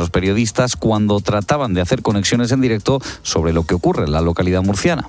compañeros periodistas cuando trataban de hacer conexiones en directo sobre lo que ocurre en la localidad murciana.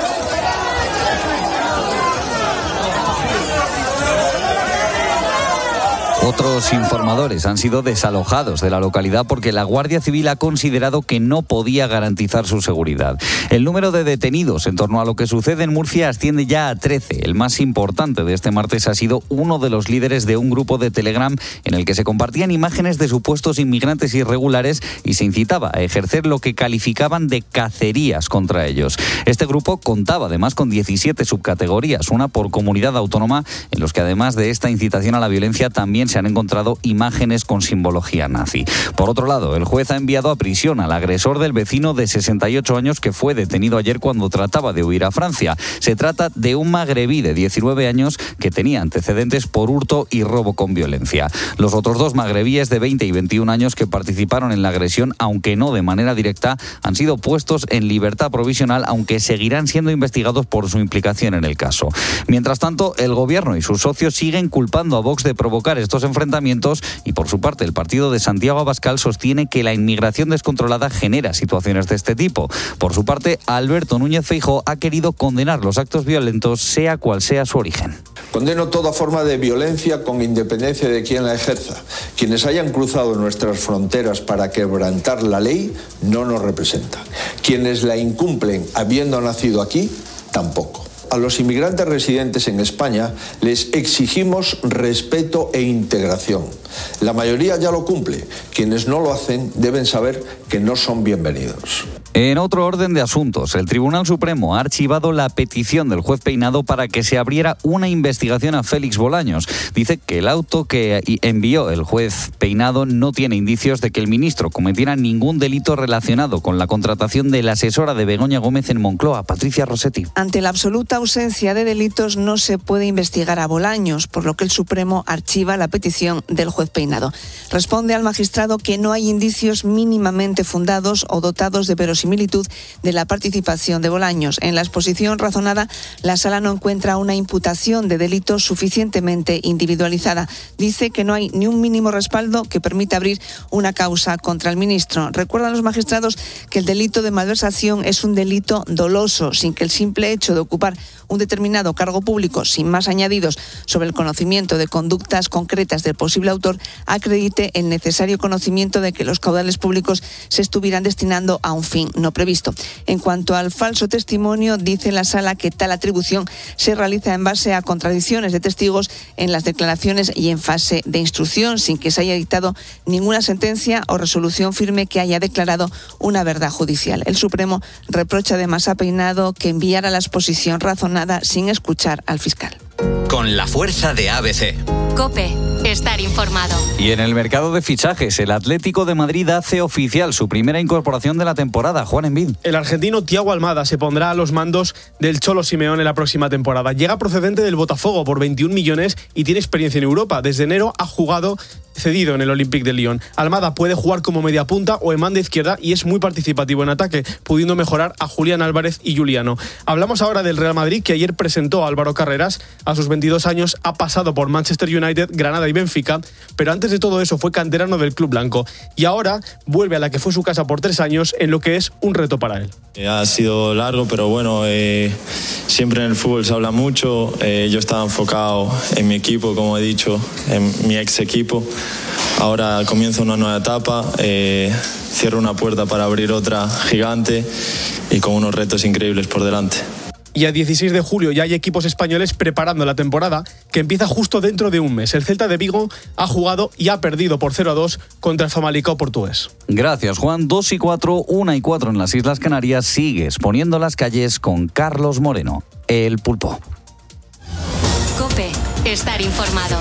Otros informadores han sido desalojados de la localidad porque la Guardia Civil ha considerado que no podía garantizar su seguridad. El número de detenidos en torno a lo que sucede en Murcia asciende ya a 13. El más importante de este martes ha sido uno de los líderes de un grupo de Telegram en el que se compartían imágenes de supuestos inmigrantes irregulares y se incitaba a ejercer lo que calificaban de cacerías contra ellos. Este grupo contaba además con 17 subcategorías, una por comunidad autónoma, en los que además de esta incitación a la violencia también se han encontrado imágenes con simbología nazi. Por otro lado, el juez ha enviado a prisión al agresor del vecino de 68 años que fue detenido ayer cuando trataba de huir a Francia. Se trata de un magrebí de 19 años que tenía antecedentes por hurto y robo con violencia. Los otros dos magrebíes de 20 y 21 años que participaron en la agresión, aunque no de manera directa, han sido puestos en libertad provisional, aunque seguirán siendo investigados por su implicación en el caso. Mientras tanto, el gobierno y sus socios siguen culpando a Vox de provocar estos enfrentamientos y, por su parte, el partido de Santiago Abascal sostiene que la inmigración descontrolada genera situaciones de este tipo. Por su parte, Alberto Núñez Feijóo ha querido condenar los actos violentos, sea cual sea su origen. Condeno toda forma de violencia con independencia de quién la ejerza. Quienes hayan cruzado nuestras fronteras para quebrantar la ley no nos representan. Quienes la incumplen habiendo nacido aquí, tampoco. A los inmigrantes residentes en España les exigimos respeto e integración. La mayoría ya lo cumple. Quienes no lo hacen deben saber que no son bienvenidos. En otro orden de asuntos, el Tribunal Supremo ha archivado la petición del juez Peinado para que se abriera una investigación a Félix Bolaños. Dice que el auto que envió el juez Peinado no tiene indicios de que el ministro cometiera ningún delito relacionado con la contratación de la asesora de Begoña Gómez en Moncloa, Patricia Rossetti. Ante la absoluta ausencia de delitos no se puede investigar a Bolaños, por lo que el Supremo archiva la petición del juez Peinado. Responde al magistrado que no hay indicios mínimamente fundados o dotados de verosimilitud de la participación de Bolaños. En la exposición razonada, la Sala no encuentra una imputación de delito suficientemente individualizada. Dice que no hay ni un mínimo respaldo que permita abrir una causa contra el ministro. Recuerdan los magistrados que el delito de malversación es un delito doloso, sin que el simple hecho de ocupar un determinado cargo público, sin más añadidos sobre el conocimiento de conductas concretas del posible autor, acredite el necesario conocimiento de que los caudales públicos se estuvieran destinando a un fin no previsto. En cuanto al falso testimonio, dice la Sala que tal atribución se realiza en base a contradicciones de testigos en las declaraciones y en fase de instrucción, sin que se haya dictado ninguna sentencia o resolución firme que haya declarado una verdad judicial. El Supremo reprocha además a Peinado que enviara la exposición razonada sin escuchar al fiscal. Con la fuerza de ABC. COPE. Estar informado. Y en el mercado de fichajes, el Atlético de Madrid hace oficial su primera incorporación de la temporada. Juan Envid. El argentino Thiago Almada se pondrá a los mandos del Cholo Simeone la próxima temporada. Llega procedente del Botafogo por 21 millones y tiene experiencia en Europa. Desde enero ha jugado cedido en el Olympique de Lyon. Almada puede jugar como mediapunta o en banda izquierda y es muy participativo en ataque, pudiendo mejorar a Julián Álvarez y Juliano. Hablamos ahora del Real Madrid, que ayer presentó a Álvaro Carreras. A sus 22 años ha pasado por Manchester United, Granada y Benfica, pero antes de todo eso fue canterano del club blanco y ahora vuelve a la que fue su casa por 3 años en lo que es un reto para él. Ha sido largo, pero bueno, siempre en el fútbol se habla mucho. Yo estaba enfocado en mi equipo, como he dicho, en mi ex equipo. Ahora comienzo una nueva etapa, cierro una puerta para abrir otra gigante y con unos retos increíbles por delante. Y a 16 de julio ya hay equipos españoles preparando la temporada, que empieza justo dentro de un mes. El Celta de Vigo ha jugado y ha perdido por 0-2 contra el Famalicão portugués. Gracias, Juan. 2-4, 1-4 en las Islas Canarias. Sigues poniendo las calles con Carlos Moreno, el Pulpo. COPE. Estar informado.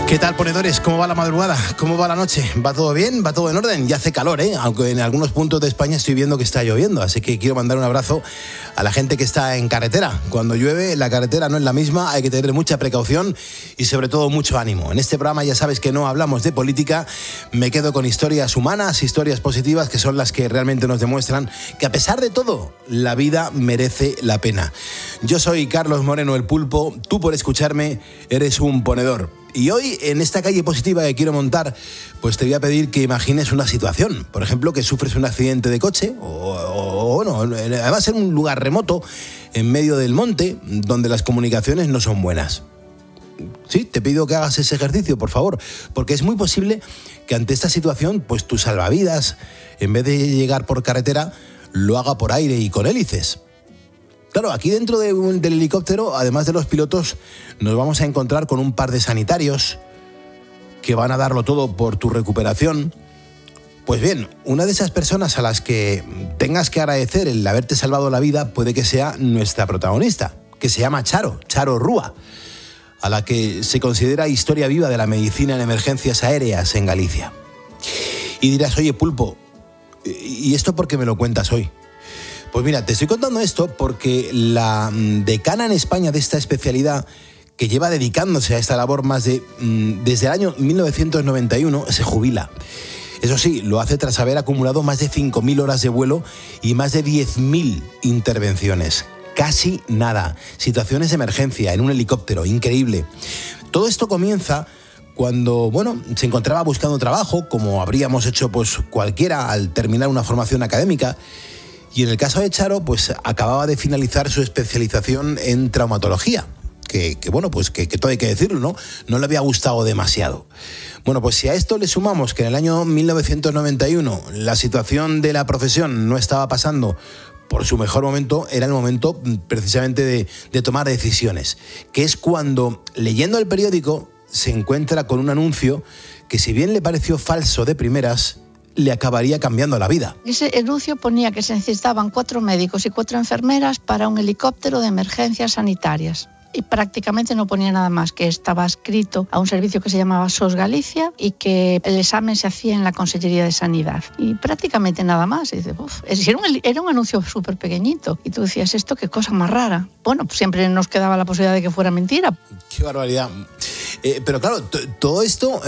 ¿Qué tal, ponedores? ¿Cómo va la madrugada? ¿Cómo va la noche? ¿Va todo bien? ¿Va todo en orden? Ya hace calor, aunque en algunos puntos de España estoy viendo que está lloviendo, así que quiero mandar un abrazo a la gente que está en carretera. Cuando llueve, la carretera no es la misma, hay que tener mucha precaución y sobre todo mucho ánimo. En este programa ya sabes que no hablamos de política, me quedo con historias humanas, historias positivas, que son las que realmente nos demuestran que a pesar de todo, la vida merece la pena. Yo soy Carlos Moreno, el Pulpo, tú por escucharme eres un ponedor. Y hoy, en esta calle positiva que quiero montar, pues te voy a pedir que imagines una situación. Por ejemplo, que sufres un accidente de coche o bueno, además en un lugar remoto, en medio del monte, donde las comunicaciones no son buenas. Sí, te pido que hagas ese ejercicio, por favor, porque es muy posible que ante esta situación, pues tu salvavidas, en vez de llegar por carretera, lo haga por aire y con hélices. Claro, aquí dentro del helicóptero, además de los pilotos, nos vamos a encontrar con un par de sanitarios que van a darlo todo por tu recuperación. Pues bien, una de esas personas a las que tengas que agradecer el haberte salvado la vida puede que sea nuestra protagonista, que se llama Charo Rúa, a la que se considera historia viva de la medicina en emergencias aéreas en Galicia. Y dirás, oye, Pulpo, ¿y esto por qué me lo cuentas hoy? Pues mira, te estoy contando esto porque la decana en España de esta especialidad, que lleva dedicándose a esta labor desde el año 1991, se jubila. Eso sí, lo hace tras haber acumulado más de 5.000 horas de vuelo y más de 10.000 intervenciones. Casi nada. Situaciones de emergencia en un helicóptero, increíble. Todo esto comienza cuando, se encontraba buscando trabajo, como habríamos hecho pues cualquiera al terminar una formación académica. Y en el caso de Charo, pues acababa de finalizar su especialización en traumatología, que todo hay que decirlo, ¿no? No le había gustado demasiado. Bueno, pues si a esto le sumamos que en el año 1991 la situación de la profesión no estaba pasando por su mejor momento, era el momento precisamente de tomar decisiones, que es cuando, leyendo el periódico, se encuentra con un anuncio que, si bien le pareció falso de primeras, le acabaría cambiando la vida. Ese anuncio ponía que se necesitaban 4 médicos y 4 enfermeras para un helicóptero de emergencias sanitarias. Y prácticamente no ponía nada más, que estaba adscrito a un servicio que se llamaba SOS Galicia y que el examen se hacía en la Consellería de Sanidad. Y prácticamente nada más. Y dices, era un anuncio súper pequeñito. Y tú decías, ¿esto qué cosa más rara? Bueno, pues siempre nos quedaba la posibilidad de que fuera mentira. ¡Qué barbaridad! Pero claro, todo esto,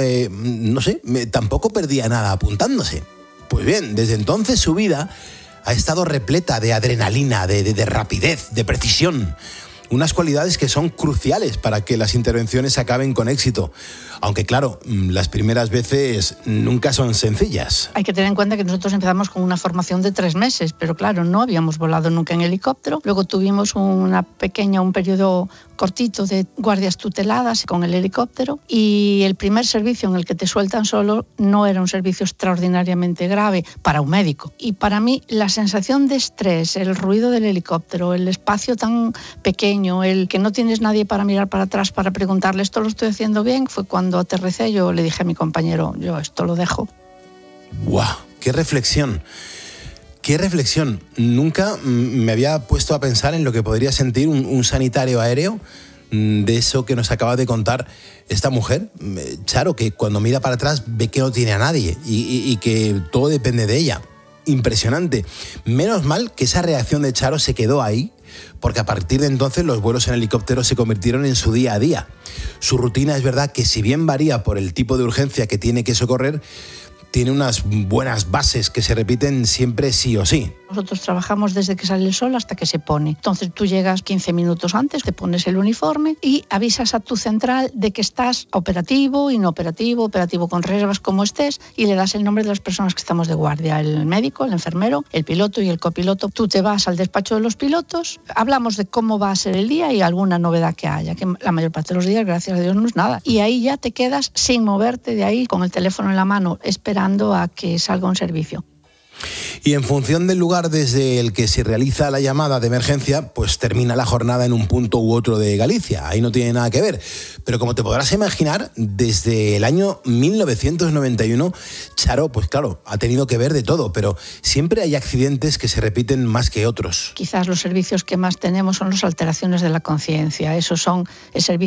tampoco perdía nada apuntándose. Pues bien, desde entonces su vida ha estado repleta de adrenalina, de rapidez, de precisión. Unas cualidades que son cruciales para que las intervenciones acaben con éxito. Aunque claro, las primeras veces nunca son sencillas. Hay que tener en cuenta que nosotros empezamos con una formación de 3 meses, pero claro, no habíamos volado nunca en helicóptero. Luego tuvimos un periodo cortito de guardias tuteladas con el helicóptero, y el primer servicio en el que te sueltan solo no era un servicio extraordinariamente grave para un médico. Y para mí la sensación de estrés, el ruido del helicóptero, el espacio tan pequeño, el que no tienes nadie para mirar para atrás para preguntarle ¿esto lo estoy haciendo bien?, fue cuando aterricé. Yo le dije a mi compañero, yo esto lo dejo. ¡Guau! ¡Qué reflexión! ¡Qué reflexión! Nunca me había puesto a pensar en lo que podría sentir un sanitario aéreo de eso que nos acaba de contar esta mujer, Charo, que cuando mira para atrás ve que no tiene a nadie y que todo depende de ella. Impresionante. Menos mal que esa reacción de Charo se quedó ahí, porque a partir de entonces los vuelos en helicóptero se convirtieron en su día a día. Su rutina, es verdad que, si bien varía por el tipo de urgencia que tiene que socorrer, tiene unas buenas bases que se repiten siempre sí o sí. Nosotros trabajamos desde que sale el sol hasta que se pone. Entonces tú llegas 15 minutos antes, te pones el uniforme y avisas a tu central de que estás operativo, inoperativo, operativo con reservas, como estés, y le das el nombre de las personas que estamos de guardia, el médico, el enfermero, el piloto y el copiloto. Tú te vas al despacho de los pilotos, hablamos de cómo va a ser el día y alguna novedad que haya, que la mayor parte de los días, gracias a Dios, no es nada. Y ahí ya te quedas sin moverte de ahí, con el teléfono en la mano, esperando a que salga un servicio. Y en función del lugar desde el que se realiza la llamada de emergencia, pues termina la jornada en un punto u otro de Galicia. Ahí no tiene nada que ver. Pero como te podrás imaginar, desde el año 1991, Charo, pues claro, ha tenido que ver de todo, pero siempre hay accidentes que se repiten más que otros. Quizás los servicios que más tenemos son las alteraciones de la conciencia. Esos son el servicio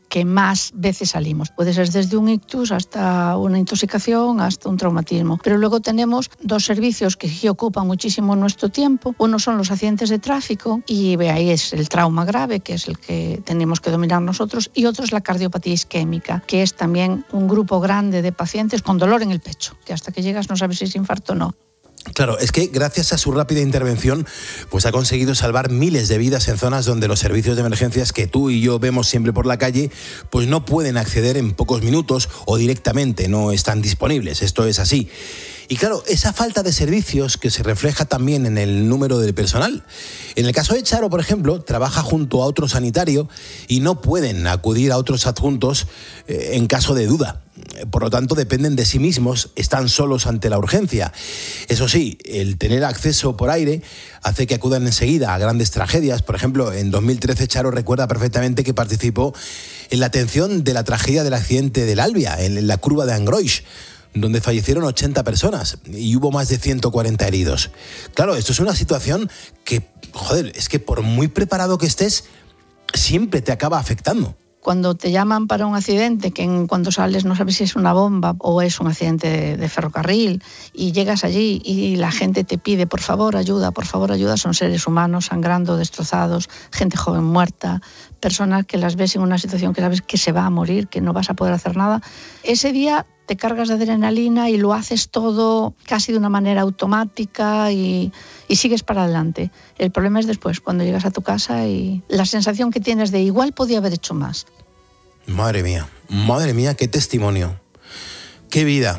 que más veces salimos. Puede ser desde un ictus hasta una intoxicación, hasta un traumatismo. Pero luego tenemos dos servicios que sí ocupan muchísimo nuestro tiempo. Uno son los accidentes de tráfico y ahí es el trauma grave, que es el que tenemos que dominar nosotros, y otro es la cardiopatía isquémica, que es también un grupo grande de pacientes con dolor en el pecho, que hasta que llegas no sabes si es infarto o no. Claro, es que gracias a su rápida intervención pues ha conseguido salvar miles de vidas en zonas donde los servicios de emergencias que tú y yo vemos siempre por la calle pues no pueden acceder en pocos minutos o directamente no están disponibles. Esto es así. Y claro, esa falta de servicios que se refleja también en el número del personal. En el caso de Charo, por ejemplo, trabaja junto a otro sanitario y no pueden acudir a otros adjuntos en caso de duda. Por lo tanto, dependen de sí mismos, están solos ante la urgencia. Eso sí, el tener acceso por aire hace que acudan enseguida a grandes tragedias. Por ejemplo, en 2013 Charo recuerda perfectamente que participó en la atención de la tragedia del accidente del Albia, en la curva de Angroix, donde fallecieron 80 personas y hubo más de 140 heridos. Claro, esto es una situación que, joder, es que por muy preparado que estés, siempre te acaba afectando. Cuando te llaman para un accidente, que cuando sales no sabes si es una bomba o es un accidente de ferrocarril, y llegas allí y la gente te pide por favor ayuda, son seres humanos sangrando, destrozados, gente joven muerta, personas que las ves en una situación que sabes que se va a morir, que no vas a poder hacer nada. Ese día te cargas de adrenalina y lo haces todo casi de una manera automática y sigues para adelante. El problema es después, cuando llegas a tu casa y la sensación que tienes de igual podía haber hecho más. Madre mía, qué testimonio, qué vida.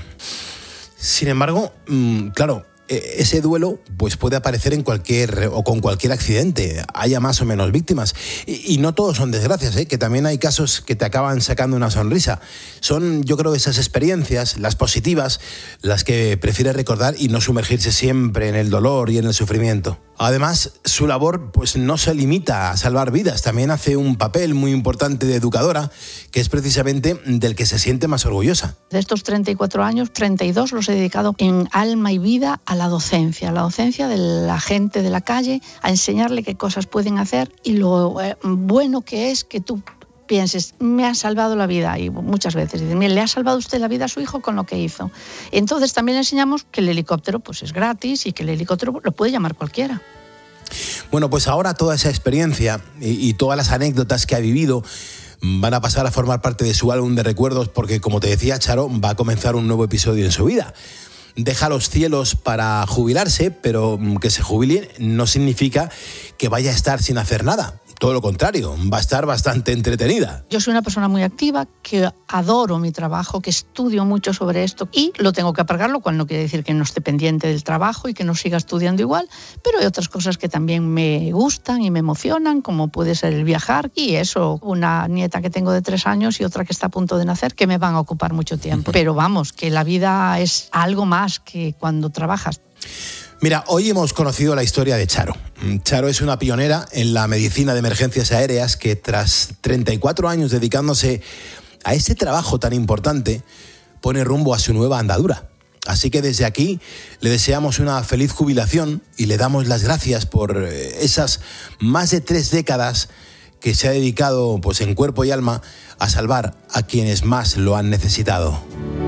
Sin embargo, claro, ese duelo pues puede aparecer en cualquier o con cualquier accidente, haya más o menos víctimas. Y no todos son desgracias, que también hay casos que te acaban sacando una sonrisa. Son, yo creo, esas experiencias, las positivas, las que prefiere recordar y no sumergirse siempre en el dolor y en el sufrimiento. Además, su labor pues no se limita a salvar vidas, también hace un papel muy importante de educadora, que es precisamente del que se siente más orgullosa. De estos 34 años, 32 los he dedicado en alma y vida a la docencia de la gente de la calle, a enseñarle qué cosas pueden hacer y lo bueno que es que tú pienses, me ha salvado la vida, y muchas veces dicen, mire, le ha salvado usted la vida a su hijo con lo que hizo. Entonces también le enseñamos que el helicóptero pues es gratis y que el helicóptero lo puede llamar cualquiera. Bueno, pues ahora toda esa experiencia y todas las anécdotas que ha vivido van a pasar a formar parte de su álbum de recuerdos, porque, como te decía, Charo va a comenzar un nuevo episodio en su vida. Deja los cielos para jubilarse, pero que se jubile no significa que vaya a estar sin hacer nada. Todo lo contrario, va a estar bastante entretenida. Yo soy una persona muy activa, que adoro mi trabajo, que estudio mucho sobre esto y lo tengo que aparcar, lo cual no quiere decir que no esté pendiente del trabajo y que no siga estudiando igual, pero hay otras cosas que también me gustan y me emocionan, como puede ser el viajar y eso, una nieta que tengo de 3 años y otra que está a punto de nacer, que me van a ocupar mucho tiempo. Pero vamos, que la vida es algo más que cuando trabajas. Mira, hoy hemos conocido la historia de Charo. Charo es una pionera en la medicina de emergencias aéreas que, tras 34 años dedicándose a ese trabajo tan importante, pone rumbo a su nueva andadura. Así que desde aquí le deseamos una feliz jubilación y le damos las gracias por esas más de 3 décadas que se ha dedicado pues en cuerpo y alma a salvar a quienes más lo han necesitado.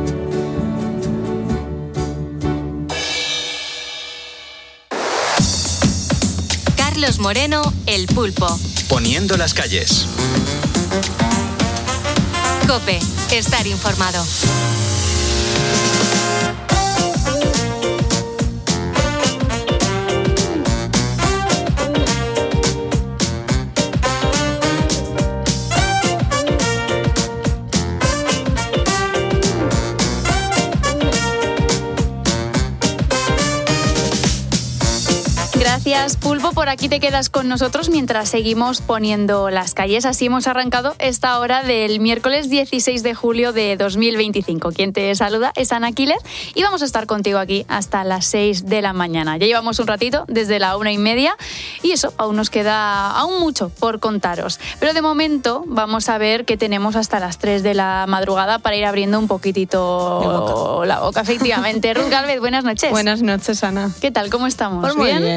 Carlos Moreno, El Pulpo. Poniendo las calles. COPE, estar informado. Gracias, Pulpo. Por aquí te quedas con nosotros mientras seguimos poniendo las calles. Así hemos arrancado esta hora del miércoles 16 de julio de 2025. Quien te saluda es Ana Quiles y vamos a estar contigo aquí hasta las 6 de la mañana. Ya llevamos un ratito, desde la 1:30, y eso, aún nos queda mucho por contaros. Pero de momento vamos a ver qué tenemos hasta las 3 de la madrugada para ir abriendo un poquitito la boca, efectivamente. Ruth Gálvez, buenas noches. Buenas noches, Ana. ¿Qué tal? ¿Cómo estamos? Pues muy bien, ya de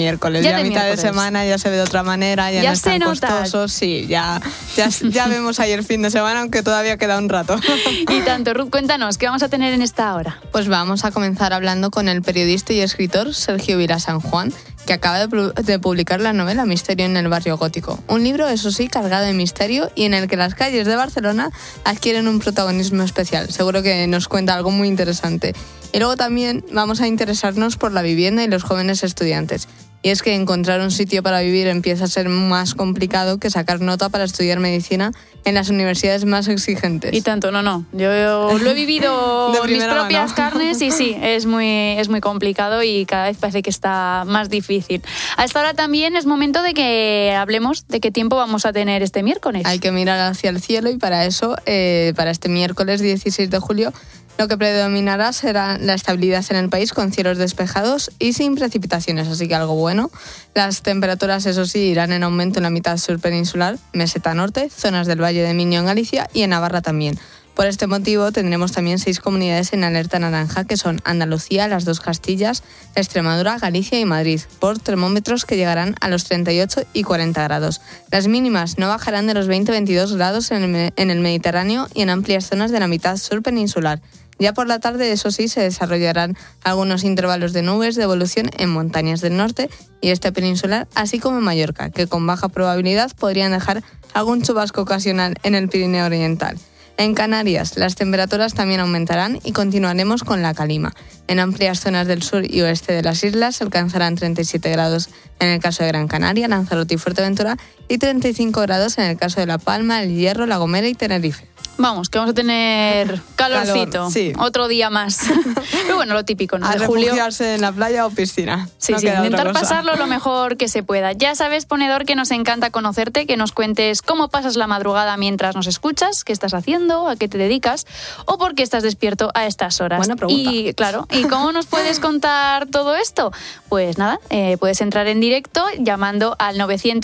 miércoles. Ya a mitad de semana ya se ve de otra manera, ya no es tan costoso. Sí, ya vemos ahí el fin de semana, aunque todavía queda un rato. Y tanto, Ruth, cuéntanos, ¿qué vamos a tener en esta hora? Pues vamos a comenzar hablando con el periodista y escritor Sergio Vila San Juan, que acaba de publicar la novela Misterio en el barrio gótico. Un libro, eso sí, cargado de misterio y en el que las calles de Barcelona adquieren un protagonismo especial. Seguro que nos cuenta algo muy interesante. Y luego también vamos a interesarnos por la vivienda y los jóvenes estudiantes. Y es que encontrar un sitio para vivir empieza a ser más complicado que sacar nota para estudiar medicina en las universidades más exigentes. Y tanto, no. Yo lo he vivido en mis propias carnes y sí, es muy complicado y cada vez parece que está más difícil. A esta hora también es momento de que hablemos de qué tiempo vamos a tener este miércoles. Hay que mirar hacia el cielo y para eso, para este miércoles 16 de julio, lo que predominará será la estabilidad en el país con cielos despejados y sin precipitaciones, así que algo bueno. Las temperaturas, eso sí, irán en aumento en la mitad sur peninsular, meseta norte, zonas del Valle de Miño en Galicia y en Navarra también. Por este motivo tendremos también 6 comunidades en alerta naranja, que son Andalucía, las 2 Castillas, Extremadura, Galicia y Madrid, por termómetros que llegarán a los 38 y 40 grados. Las mínimas no bajarán de los 20-22 grados en el Mediterráneo y en amplias zonas de la mitad sur peninsular. Ya por la tarde, eso sí, se desarrollarán algunos intervalos de nubes de evolución en montañas del norte y este peninsular, así como en Mallorca, que con baja probabilidad podrían dejar algún chubasco ocasional en el Pirineo Oriental. En Canarias, las temperaturas también aumentarán y continuaremos con la calima. En amplias zonas del sur y oeste de las islas se alcanzarán 37 grados en el caso de Gran Canaria, Lanzarote y Fuerteventura y 35 grados en el caso de La Palma, El Hierro, La Gomera y Tenerife. Vamos, que vamos a tener calorcito. Calor, sí. Otro día más. Pero bueno, lo típico, ¿no? A de julio. refugiarse en la playa o piscina. Sí, no sí, queda intentar otra cosa. pasarlo lo mejor que se pueda. Ya sabes, ponedor, que nos encanta conocerte, que nos cuentes cómo pasas la madrugada mientras nos escuchas, qué estás haciendo, a qué te dedicas o por qué estás despierto a estas horas. Buena pregunta. Y claro, ¿y cómo nos puedes contar todo esto? Pues nada, puedes entrar en directo llamando al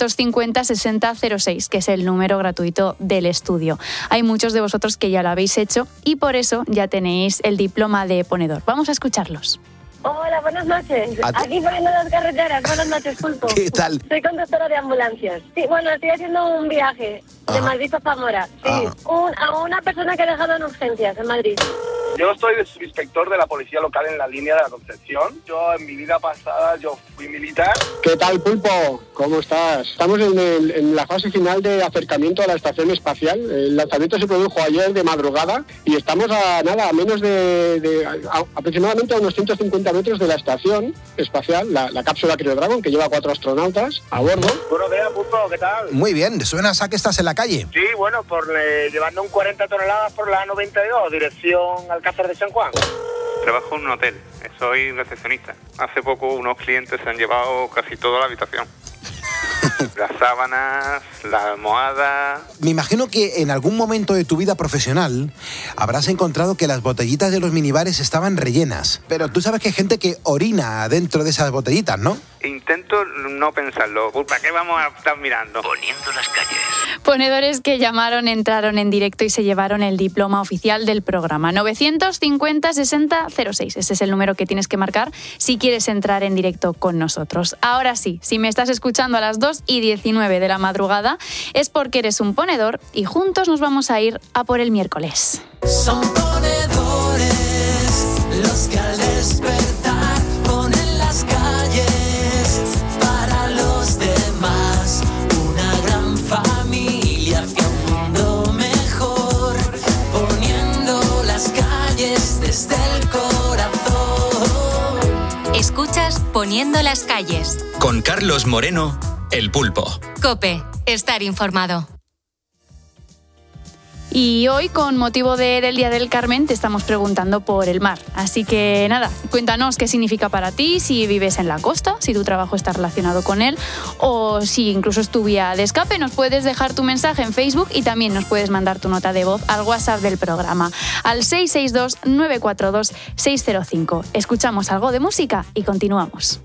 950 60 06, que es el número gratuito del estudio. Hay muchos de vosotros que ya lo habéis hecho y por eso ya tenéis el diploma de ponedor. Vamos a escucharlos. Hola, buenas noches. Aquí poniendo las carreteras. Buenas noches, Pulpo. ¿Qué tal? Soy conductora de ambulancias. Sí, bueno, estoy haciendo un viaje de Madrid a Zamora. Sí, a una persona que he dejado en urgencias en Madrid. Yo soy el subinspector de la policía local en la línea de la Concepción. Yo en mi vida pasada fui militar. ¿Qué tal, Pulpo? ¿Cómo estás? Estamos en la fase final de acercamiento a la estación espacial. El lanzamiento se produjo ayer de madrugada y estamos a menos aproximadamente a unos 150 metros de la estación espacial, la cápsula Crew Dragon, que lleva 4 astronautas a bordo. Buenos días, Pulpo, ¿qué tal? Muy bien, suenas a que estás en la calle. Sí, bueno, llevando un 40 toneladas por la 92, dirección Alcázar de San Juan. Trabajo en un hotel, soy recepcionista. Hace poco unos clientes se han llevado casi toda la habitación. Las sábanas, la almohada. Me imagino que en algún momento de tu vida profesional habrás encontrado que las botellitas de los minibares estaban rellenas. Pero tú sabes que hay gente que orina dentro de esas botellitas, ¿no? Intento no pensarlo. ¿Para qué vamos a estar mirando? Poniendo las calles. Ponedores que llamaron, entraron en directo y se llevaron el diploma oficial del programa. 950 60 06. Ese es el número que tienes que marcar si quieres entrar en directo con nosotros. Ahora sí, si me estás escuchando a las 2:19 de la madrugada, es porque eres un ponedor y juntos nos vamos a ir a por el miércoles. Son ponedores los que al despertar ponen las calles para los demás. Una gran familia hacia un mundo mejor, poniendo las calles desde el corazón. Escuchas Poniendo las calles. Con Carlos Moreno, El Pulpo. COPE, estar informado. Y hoy, con motivo del Día del Carmen, te estamos preguntando por el mar. Así que nada, cuéntanos qué significa para ti, si vives en la costa, si tu trabajo está relacionado con él o si incluso es tu vía de escape. Nos puedes dejar tu mensaje en Facebook y también nos puedes mandar tu nota de voz al WhatsApp del programa, al 662-942-605. Escuchamos algo de música y continuamos.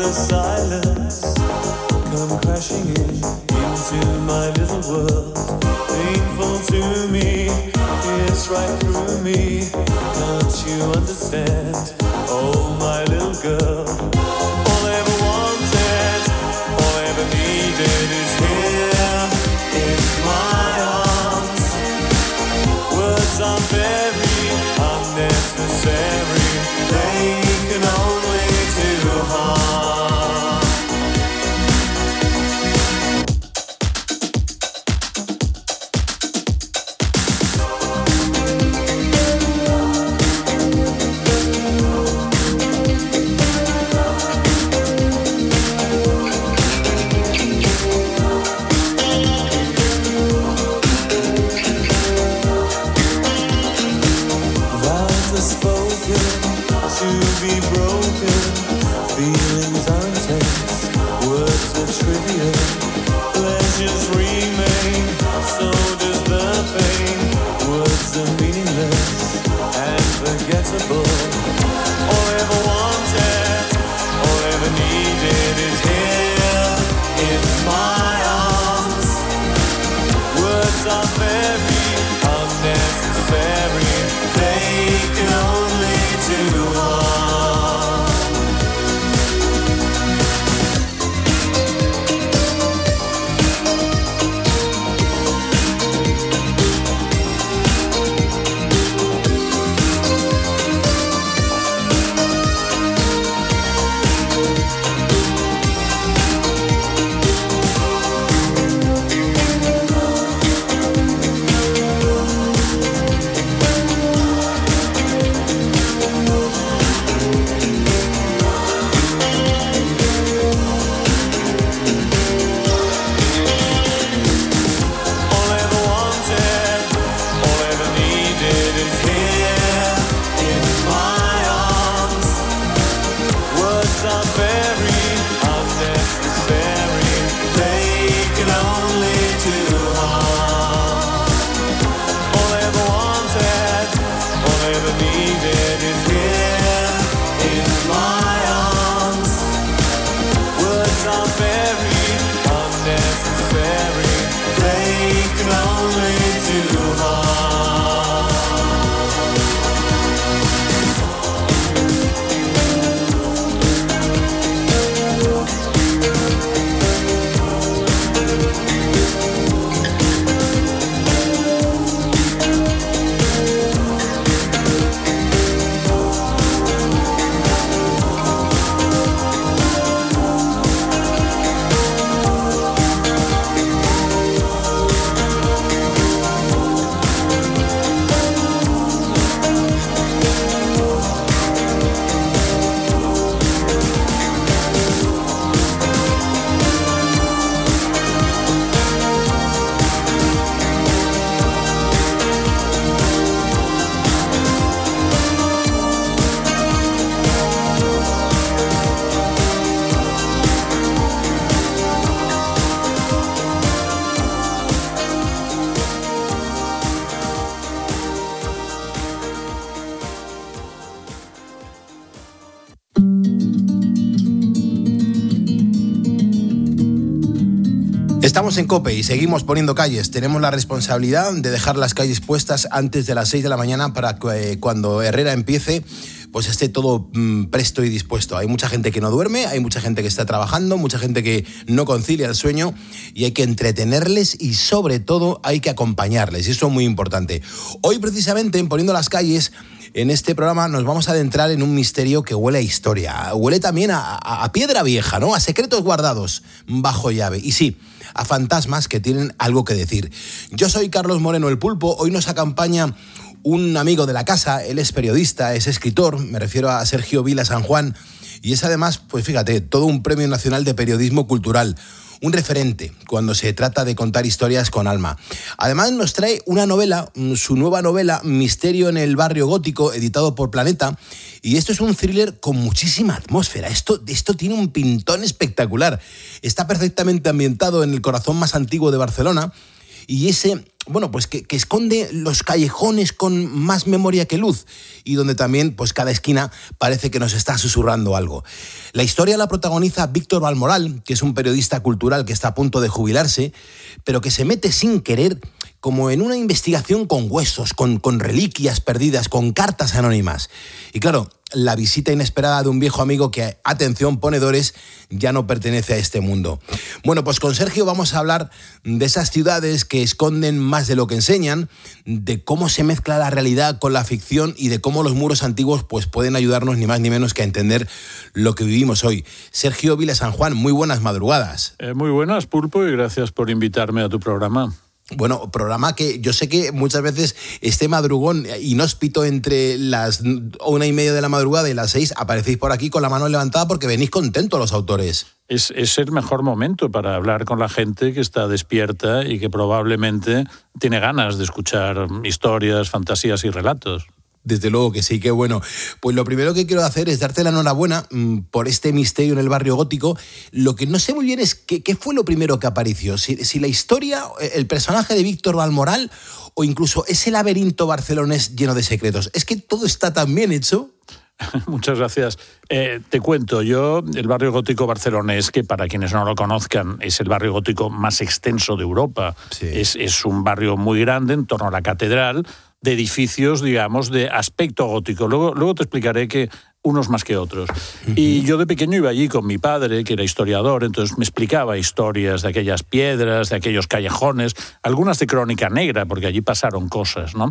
the silence come crashing into my little world. Painful to me, it's right through me. Can't you understand? Oh, my little girl. All I ever wanted, all I ever needed is here in my arms. Words are very unnecessary. They can only do harm. Estamos en COPE y seguimos poniendo calles. Tenemos la responsabilidad de dejar las calles puestas antes de las 6 de la mañana para que cuando Herrera empiece, pues esté todo presto y dispuesto. Hay mucha gente que no duerme, hay mucha gente que está trabajando, mucha gente que no concilia el sueño y hay que entretenerles y sobre todo hay que acompañarles. Y eso es muy importante. Hoy precisamente en Poniendo las calles, en este programa nos vamos a adentrar en un misterio que huele a historia. Huele también a piedra vieja, ¿no? A secretos guardados bajo llave. Y sí, a fantasmas que tienen algo que decir. Yo soy Carlos Moreno, el Pulpo. Hoy nos acompaña un amigo de la casa. Él es periodista, es escritor. Me refiero a Sergio Vila San Juan. Y es además, pues fíjate, todo un premio nacional de periodismo cultural. Un referente cuando se trata de contar historias con alma. Además nos trae una novela, su nueva novela, Misterio en el barrio gótico, editado por Planeta. Y esto es un thriller con muchísima atmósfera. Esto tiene un pintón espectacular. Está perfectamente ambientado en el corazón más antiguo de Barcelona. Y ese bueno, pues que esconde los callejones con más memoria que luz y donde también, pues cada esquina parece que nos está susurrando algo. La historia la protagoniza Víctor Balmoral, que es un periodista cultural que está a punto de jubilarse, pero que se mete sin querer como en una investigación con huesos, con reliquias perdidas, con cartas anónimas. Y claro, la visita inesperada de un viejo amigo que, atención ponedores, ya no pertenece a este mundo. Bueno, pues con Sergio vamos a hablar de esas ciudades que esconden más de lo que enseñan, de cómo se mezcla la realidad con la ficción y de cómo los muros antiguos pues pueden ayudarnos ni más ni menos que a entender lo que vivimos hoy. Sergio Vila San Juan, muy buenas madrugadas. Muy buenas, Pulpo, y gracias por invitarme a tu programa. Bueno, programa que yo sé que muchas veces este madrugón inhóspito entre las 1:30 de la madrugada y las 6 aparecéis por aquí con la mano levantada porque venís contentos los autores. Es el mejor momento para hablar con la gente que está despierta y que probablemente tiene ganas de escuchar historias, fantasías y relatos. Desde luego que sí, qué bueno. Pues lo primero que quiero hacer es darte la enhorabuena por este misterio en el barrio gótico. Lo que no sé muy bien es qué fue lo primero que apareció. Si la historia, el personaje de Víctor Balmoral o incluso ese laberinto barcelonés lleno de secretos. Es que todo está tan bien hecho. Muchas gracias. Te cuento, el barrio gótico barcelonés, que para quienes no lo conozcan, es el barrio gótico más extenso de Europa. Sí. Es un barrio muy grande en torno a la catedral, de edificios, digamos, de aspecto gótico. Luego te explicaré que unos más que otros. Y yo de pequeño iba allí con mi padre, que era historiador, entonces me explicaba historias de aquellas piedras, de aquellos callejones, algunas de crónica negra, porque allí pasaron cosas, ¿no?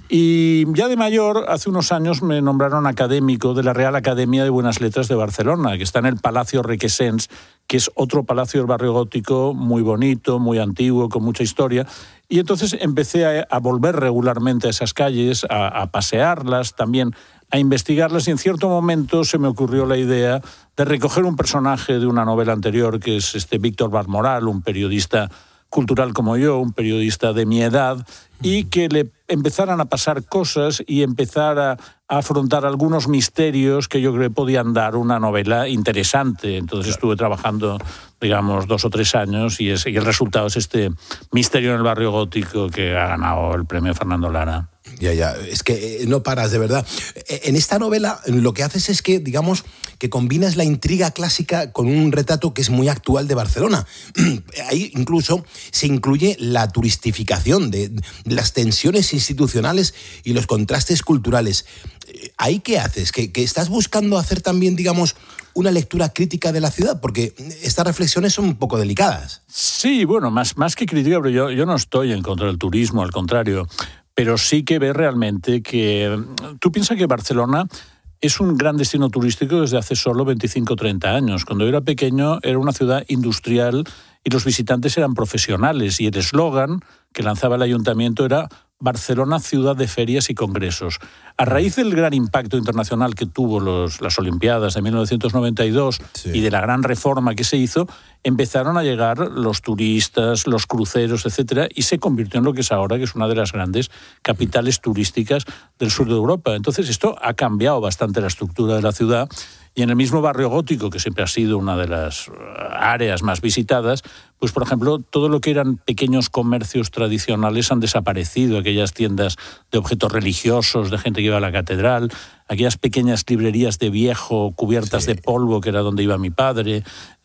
Y ya de mayor, hace unos años me nombraron académico de la Real Academia de Buenas Letras de Barcelona, que está en el Palacio Requesens, que es otro palacio del barrio gótico muy bonito, muy antiguo, con mucha historia. Y entonces empecé a volver regularmente a esas calles, a pasearlas, también a investigarlas, y en cierto momento se me ocurrió la idea de recoger un personaje de una novela anterior, que es Víctor Balmoral, un periodista cultural como yo, un periodista de mi edad, y que le empezaran a pasar cosas y empezar a afrontar algunos misterios que yo creo que podían dar una novela interesante. Entonces estuve trabajando, digamos, 2 o 3 años y el resultado es este misterio en el barrio gótico que ha ganado el premio Fernando Lara. Ya, es que no paras, de verdad. En esta novela lo que haces es que, digamos, que combinas la intriga clásica con un retrato que es muy actual de Barcelona. Ahí incluso se incluye la turistificación de las tensiones institucionales y los contrastes culturales. ¿Ahí qué haces? ¿Que estás buscando hacer también, digamos, una lectura crítica de la ciudad? Porque estas reflexiones son un poco delicadas. Sí, bueno, más que crítica, pero yo no estoy en contra del turismo, al contrario. Pero sí que ve realmente que... Tú piensas que Barcelona es un gran destino turístico desde hace solo 25 o 30 años. Cuando yo era pequeño era una ciudad industrial y los visitantes eran profesionales, y el eslogan que lanzaba el ayuntamiento era Barcelona, ciudad de ferias y congresos. A raíz del gran impacto internacional que tuvo las Olimpiadas de 1992 y de la gran reforma que se hizo, empezaron a llegar los turistas, los cruceros, etcétera, y se convirtió en lo que es ahora, que es una de las grandes capitales turísticas del sur de Europa. Entonces esto ha cambiado bastante la estructura de la ciudad. Y en el mismo barrio gótico, que siempre ha sido una de las áreas más visitadas, pues por ejemplo, todo lo que eran pequeños comercios tradicionales han desaparecido, aquellas tiendas de objetos religiosos, de gente que iba a la catedral, aquellas pequeñas librerías de viejo cubiertas de polvo, que era donde iba mi padre,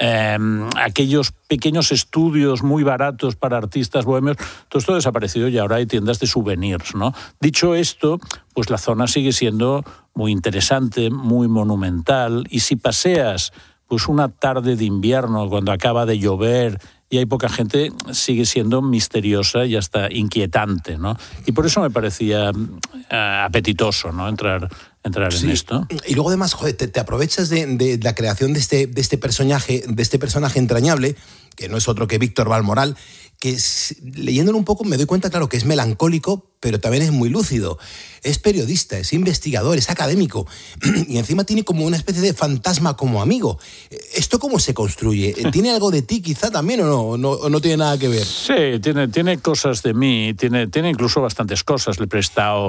aquellos pequeños estudios muy baratos para artistas bohemios, todo esto ha desaparecido y ahora hay tiendas de souvenirs, ¿no? Dicho esto, pues la zona sigue siendo muy interesante, muy monumental, y si paseas pues una tarde de invierno cuando acaba de llover y hay poca gente, sigue siendo misteriosa y hasta inquietante, ¿no? Y por eso me parecía apetitoso, ¿no? entrar en esto. Y luego además, joder, te aprovechas de la creación de este personaje entrañable, que no es otro que Víctor Balmoral, que leyéndolo un poco me doy cuenta, claro, que es melancólico, pero también es muy lúcido. Es periodista, es investigador, es académico, y encima tiene como una especie de fantasma como amigo. ¿Esto cómo se construye? ¿Tiene algo de ti quizá también o no tiene nada que ver? Sí, tiene cosas de mí, tiene incluso bastantes cosas. Le he prestado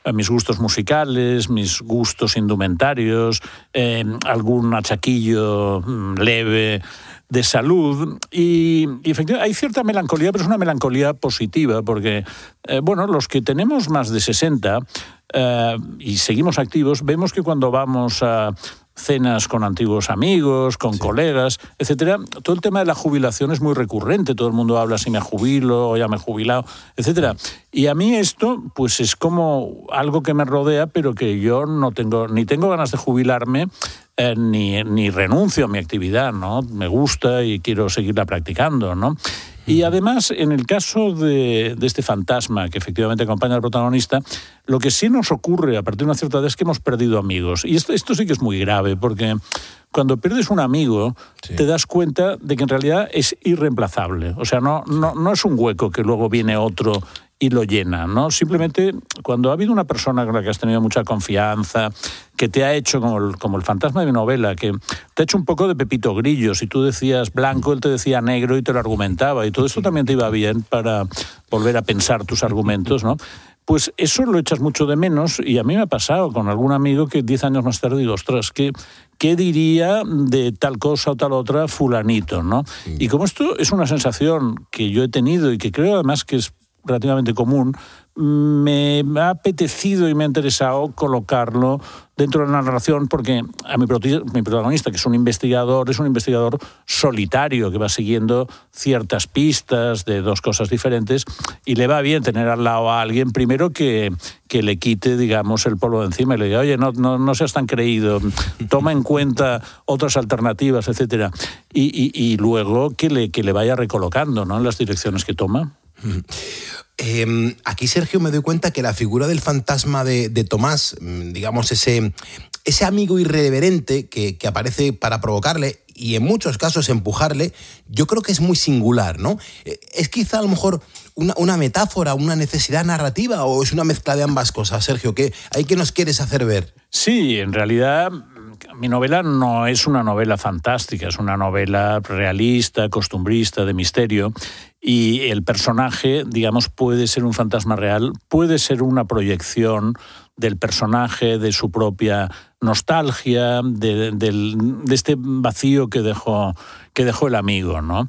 mis gustos musicales, mis gustos indumentarios, algún achaquillo leve de salud y efectivamente hay cierta melancolía, pero es una melancolía positiva porque, los que tenemos más de 60 y seguimos activos, vemos que cuando vamos a cenas con antiguos amigos, con colegas, etcétera, todo el tema de la jubilación es muy recurrente. Todo el mundo habla si me jubilo o ya me he jubilado, etcétera. Y a mí esto, pues es como algo que me rodea, pero que yo no tengo, ni tengo ganas de jubilarme, ni renuncio a mi actividad, ¿no? Me gusta y quiero seguirla practicando, ¿no? Y además, en el caso de este fantasma que efectivamente acompaña al protagonista, lo que sí nos ocurre a partir de una cierta edad es que hemos perdido amigos. Y esto sí que es muy grave, porque cuando pierdes un amigo, te das cuenta de que en realidad es irreemplazable. O sea, no es un hueco que luego viene otro y lo llena, ¿no? Simplemente cuando ha habido una persona con la que has tenido mucha confianza, que te ha hecho, como el fantasma de mi novela, que te ha hecho un poco de Pepito Grillo. Si tú decías blanco, él te decía negro y te lo argumentaba. Y todo esto también te iba bien para volver a pensar tus argumentos, ¿no? Pues eso lo echas mucho de menos y a mí me ha pasado con algún amigo que 10 años más tarde digo, ostras, ¿qué diría de tal cosa o tal otra fulanito, ¿no? Y como esto es una sensación que yo he tenido y que creo además que es relativamente común, me ha apetecido y me ha interesado colocarlo dentro de la narración porque a mi protagonista, que es un investigador solitario que va siguiendo ciertas pistas de dos cosas diferentes y le va bien tener al lado a alguien primero que le quite, digamos, el polvo de encima y le diga, oye, no seas tan creído, toma en cuenta otras alternativas, etcétera, y luego que le vaya recolocando, ¿no?, en las direcciones que toma. Aquí, Sergio, me doy cuenta que la figura del fantasma de Tomás, digamos, ese amigo irreverente que aparece para provocarle y en muchos casos empujarle, yo creo que es muy singular, ¿no? ¿Es quizá a lo mejor una metáfora, una necesidad narrativa o es una mezcla de ambas cosas, Sergio? ¿Qué nos quieres hacer ver? Sí, en realidad mi novela no es una novela fantástica, es una novela realista, costumbrista, de misterio. Y el personaje, digamos, puede ser un fantasma real, puede ser una proyección del personaje, de su propia nostalgia, de este vacío que dejó el amigo, ¿no?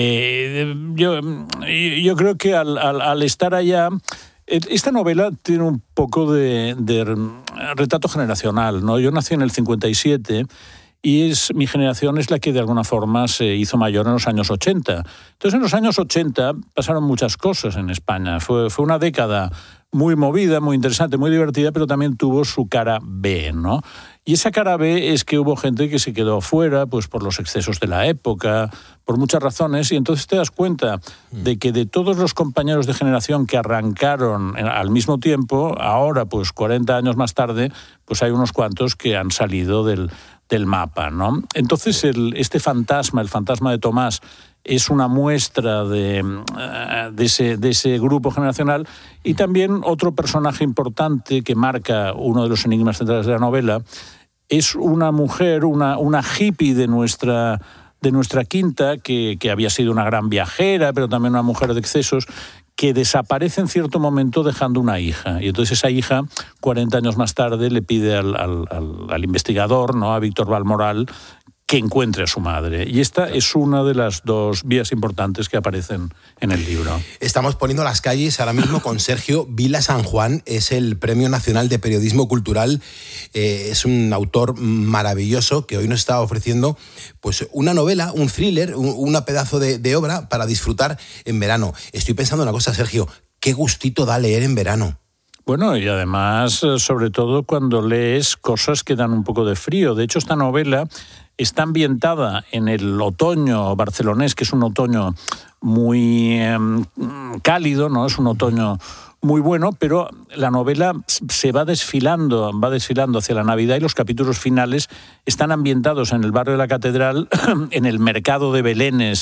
Yo creo que al estar allá, esta novela tiene un poco de retrato generacional, ¿no? Yo nací en el 57 y mi generación es la que de alguna forma se hizo mayor en los años 80. Entonces, en los años 80 pasaron muchas cosas en España. Fue una década muy movida, muy interesante, muy divertida, pero también tuvo su cara B, ¿no? Y esa cara B es que hubo gente que se quedó fuera, pues por los excesos de la época, por muchas razones, y entonces te das cuenta de que de todos los compañeros de generación que arrancaron al mismo tiempo, ahora, pues 40 años más tarde, pues hay unos cuantos que han salido del mapa, ¿no? Entonces este fantasma, el fantasma de Tomás, es una muestra de ese grupo generacional y también otro personaje importante que marca uno de los enigmas centrales de la novela es una mujer, una hippie de nuestra quinta que había sido una gran viajera, pero también una mujer de excesos, que desaparece en cierto momento dejando una hija. Y entonces esa hija, 40 años más tarde, le pide al investigador, ¿no?, a Víctor Balmoral, que encuentre a su madre. Y esta es una de las dos vías importantes que aparecen en el libro. Estamos poniendo las calles ahora mismo con Sergio Vila San Juan. Es el Premio Nacional de Periodismo Cultural. Es un autor maravilloso que hoy nos está ofreciendo pues una novela, un thriller, una pedazo de obra para disfrutar en verano. Estoy pensando una cosa, Sergio. Qué gustito da leer en verano. Bueno, y además, sobre todo cuando lees cosas que dan un poco de frío. De hecho, esta novela está ambientada en el otoño barcelonés, que es un otoño muy cálido, ¿no? Es un otoño muy bueno, pero la novela se va desfilando hacia la Navidad y los capítulos finales están ambientados en el barrio de la Catedral, en el mercado de Belénes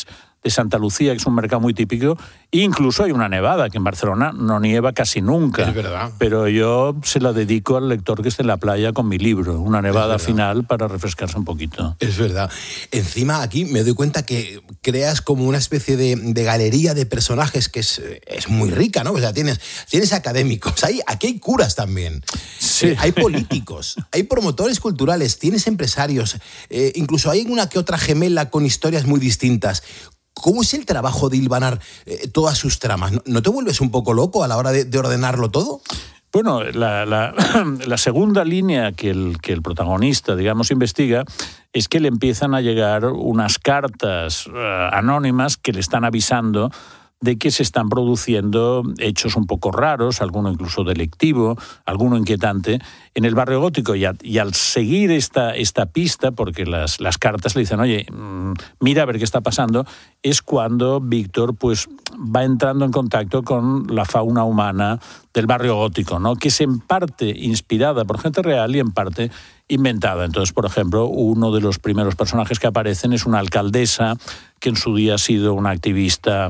de Santa Lucía, que es un mercado muy típico. E incluso hay una nevada, que en Barcelona no nieva casi nunca. Es verdad. Pero yo se la dedico al lector que esté en la playa con mi libro, una nevada final para refrescarse un poquito. Es verdad. Encima aquí me doy cuenta que creas como una especie de galería de personajes que es muy rica, ¿no? O sea, tienes académicos, aquí hay curas también, sí. Hay políticos, hay promotores culturales, tienes empresarios, incluso hay una que otra gemela con historias muy distintas. ¿Cómo es el trabajo de hilvanar todas sus tramas? ¿No te vuelves un poco loco a la hora de ordenarlo todo? Bueno, la segunda línea que el protagonista, digamos, investiga es que le empiezan a llegar unas cartas anónimas que le están avisando de que se están produciendo hechos un poco raros, alguno incluso delictivo, alguno inquietante, en el barrio gótico. Y al seguir esta pista, porque las cartas le dicen, oye, mira a ver qué está pasando, es cuando Víctor pues va entrando en contacto con la fauna humana del barrio gótico, ¿no? Que es en parte inspirada por gente real y en parte inventada. Entonces, por ejemplo, uno de los primeros personajes que aparecen es una alcaldesa que en su día ha sido una activista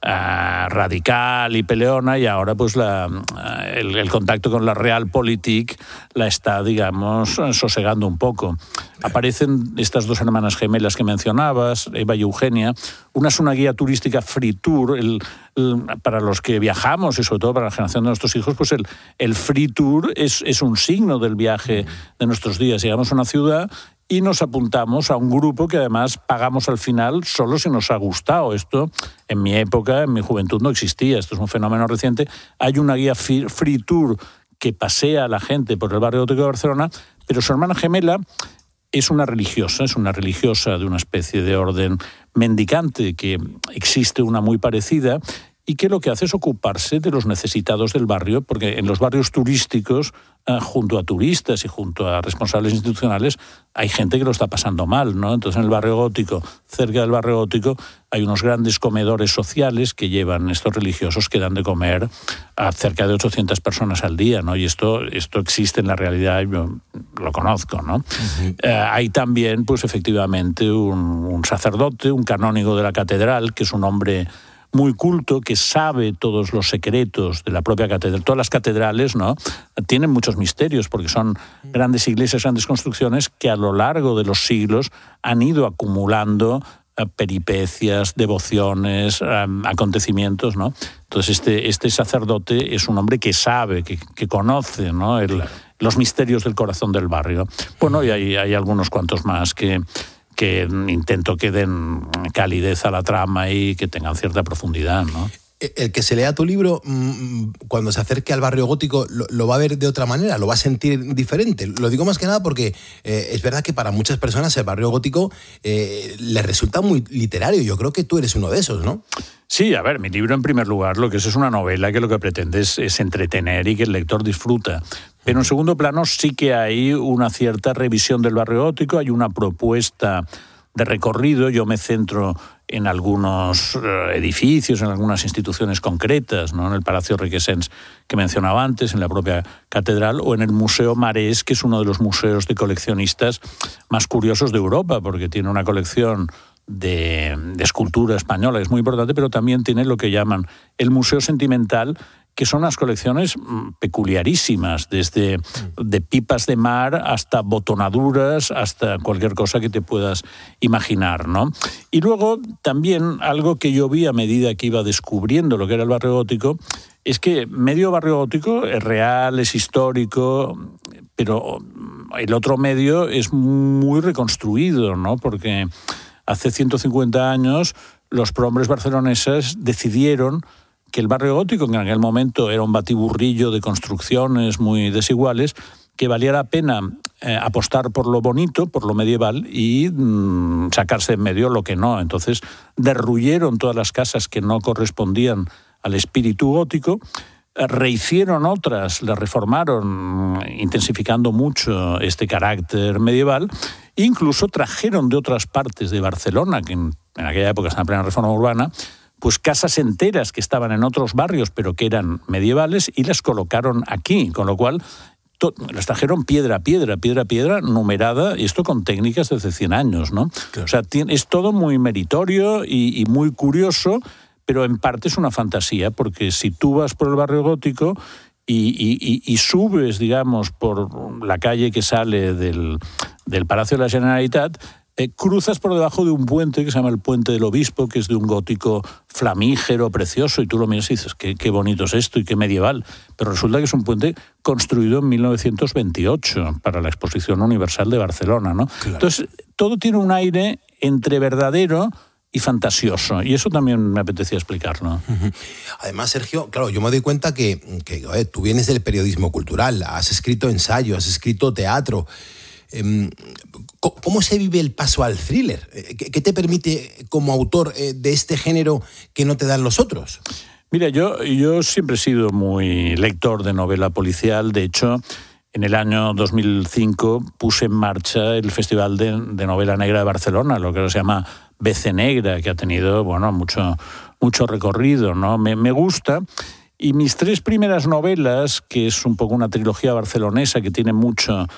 radical y peleona, y ahora pues el contacto con la Realpolitik la está, digamos, sosegando un poco. Aparecen estas dos hermanas gemelas que mencionabas, Eva y Eugenia. Una es una guía turística free tour, para los que viajamos y sobre todo para la generación de nuestros hijos, pues el free tour es un signo del viaje de nuestros días. Llegamos a una ciudad y nos apuntamos a un grupo que además pagamos al final solo si nos ha gustado. Esto en mi época, en mi juventud, no existía. Esto es un fenómeno reciente. Hay una guía free tour que pasea a la gente por el barrio gótico de Barcelona, pero su hermana gemela es una religiosa de una especie de orden mendicante, que existe una muy parecida, y que lo que hace es ocuparse de los necesitados del barrio, porque en los barrios turísticos, junto a turistas y junto a responsables institucionales, hay gente que lo está pasando mal, ¿no? Entonces, en el barrio gótico, cerca del barrio gótico, hay unos grandes comedores sociales que llevan estos religiosos, que dan de comer a cerca de 800 personas al día, ¿no? Y esto existe en la realidad, yo lo conozco, ¿no? Hay también, pues efectivamente, un sacerdote, un canónigo de la catedral, que es un hombre muy culto, que sabe todos los secretos de la propia catedral. Todas las catedrales, ¿no?, tienen muchos misterios, porque son grandes iglesias, grandes construcciones que a lo largo de los siglos han ido acumulando peripecias, devociones, acontecimientos, ¿no? Entonces este sacerdote es un hombre que sabe, que conoce, ¿no?, los misterios del corazón del barrio. Bueno, y hay algunos cuantos más que intento que den calidez a la trama y que tengan cierta profundidad, ¿no? El que se lea tu libro, cuando se acerque al barrio gótico, lo va a ver de otra manera, lo va a sentir diferente. Lo digo más que nada porque es verdad que para muchas personas el barrio gótico les resulta muy literario. Yo creo que tú eres uno de esos, ¿no? Sí, a ver, mi libro en primer lugar lo que es una novela que lo que pretende es entretener y que el lector disfruta. Pero en segundo plano sí que hay una cierta revisión del barrio gótico, hay una propuesta de recorrido. Yo me centro en algunos edificios, en algunas instituciones concretas, ¿no?, en el Palacio Requesens que mencionaba antes, en la propia catedral, o en el Museo Marès, que es uno de los museos de coleccionistas más curiosos de Europa, porque tiene una colección de escultura española, es muy importante, pero también tiene lo que llaman el Museo Sentimental, que son unas colecciones peculiarísimas, desde de pipas de mar hasta botonaduras, hasta cualquier cosa que te puedas imaginar, ¿no? Y luego también algo que yo vi a medida que iba descubriendo lo que era el barrio gótico, es que medio barrio gótico es real, es histórico, pero el otro medio es muy reconstruido, ¿no? Porque hace 150 años los prohombres barceloneses decidieron que el barrio gótico, que en aquel momento era un batiburrillo de construcciones muy desiguales, que valía la pena apostar por lo bonito, por lo medieval, y sacarse en medio lo que no. Entonces derruyeron todas las casas que no correspondían al espíritu gótico, rehicieron otras, las reformaron, intensificando mucho este carácter medieval, e incluso trajeron de otras partes de Barcelona, que en aquella época estaba en plena reforma urbana, pues casas enteras que estaban en otros barrios pero que eran medievales, y las colocaron aquí, con lo cual las trajeron piedra a piedra, numerada, y esto con técnicas de hace 100 años, ¿no? Claro. O sea, es todo muy meritorio y muy curioso, pero en parte es una fantasía, porque si tú vas por el barrio gótico y subes, digamos, por la calle que sale del Palacio de la Generalitat, cruzas por debajo de un puente que se llama el Puente del Obispo, que es de un gótico flamígero, precioso, y tú lo miras y dices, qué bonito es esto y qué medieval. Pero resulta que es un puente construido en 1928 para la Exposición Universal de Barcelona, ¿no? Claro. Entonces, todo tiene un aire entre verdadero y fantasioso, y eso también me apetecía explicarlo. Además, Sergio, claro, yo me doy cuenta que tú vienes del periodismo cultural, has escrito ensayo, has escrito teatro. ¿Cómo se vive el paso al thriller? ¿Qué te permite como autor de este género que no te dan los otros? Mira, yo siempre he sido muy lector de novela policial. De hecho, en el año 2005 puse en marcha el Festival de Novela Negra de Barcelona, lo que se llama BC Negra, que ha tenido mucho recorrido, ¿no? Me gusta. Y mis 3 primeras novelas, que es un poco una trilogía barcelonesa que tiene mucho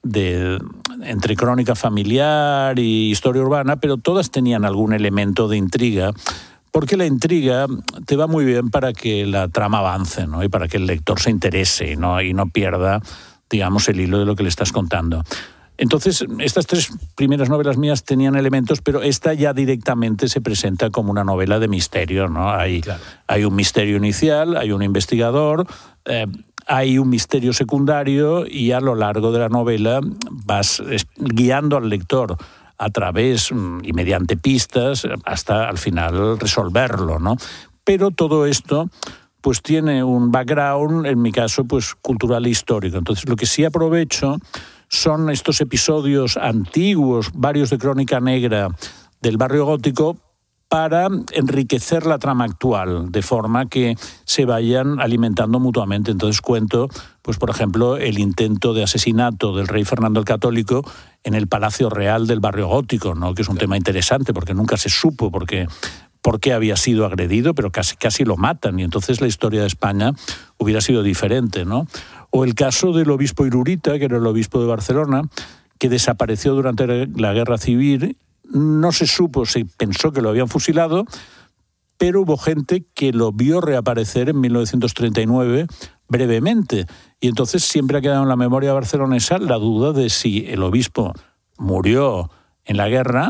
entre crónica familiar y historia urbana, pero todas tenían algún elemento de intriga, porque la intriga te va muy bien para que la trama avance, ¿no? Y para que el lector se interese, ¿no? Y no pierda, digamos, el hilo de lo que le estás contando. Entonces, estas 3 primeras novelas mías tenían elementos, pero esta ya directamente se presenta como una novela de misterio, ¿no? Hay un misterio inicial, hay un investigador, hay un misterio secundario, y a lo largo de la novela vas guiando al lector a través y mediante pistas hasta al final resolverlo, ¿no? Pero todo esto pues tiene un background, en mi caso, pues cultural e histórico. Entonces, lo que sí aprovecho son estos episodios antiguos, varios de crónica negra del barrio gótico, para enriquecer la trama actual, de forma que se vayan alimentando mutuamente. Entonces cuento, pues por ejemplo, el intento de asesinato del rey Fernando el Católico en el Palacio Real del barrio gótico, ¿no? Que es un tema interesante, porque nunca se supo por qué había sido agredido, pero casi lo matan, y entonces la historia de España hubiera sido diferente, ¿no? O el caso del obispo Irurita, que era el obispo de Barcelona, que desapareció durante la Guerra Civil. No se supo, se pensó que lo habían fusilado, pero hubo gente que lo vio reaparecer en 1939 brevemente. Y entonces siempre ha quedado en la memoria barcelonesa la duda de si el obispo murió en la guerra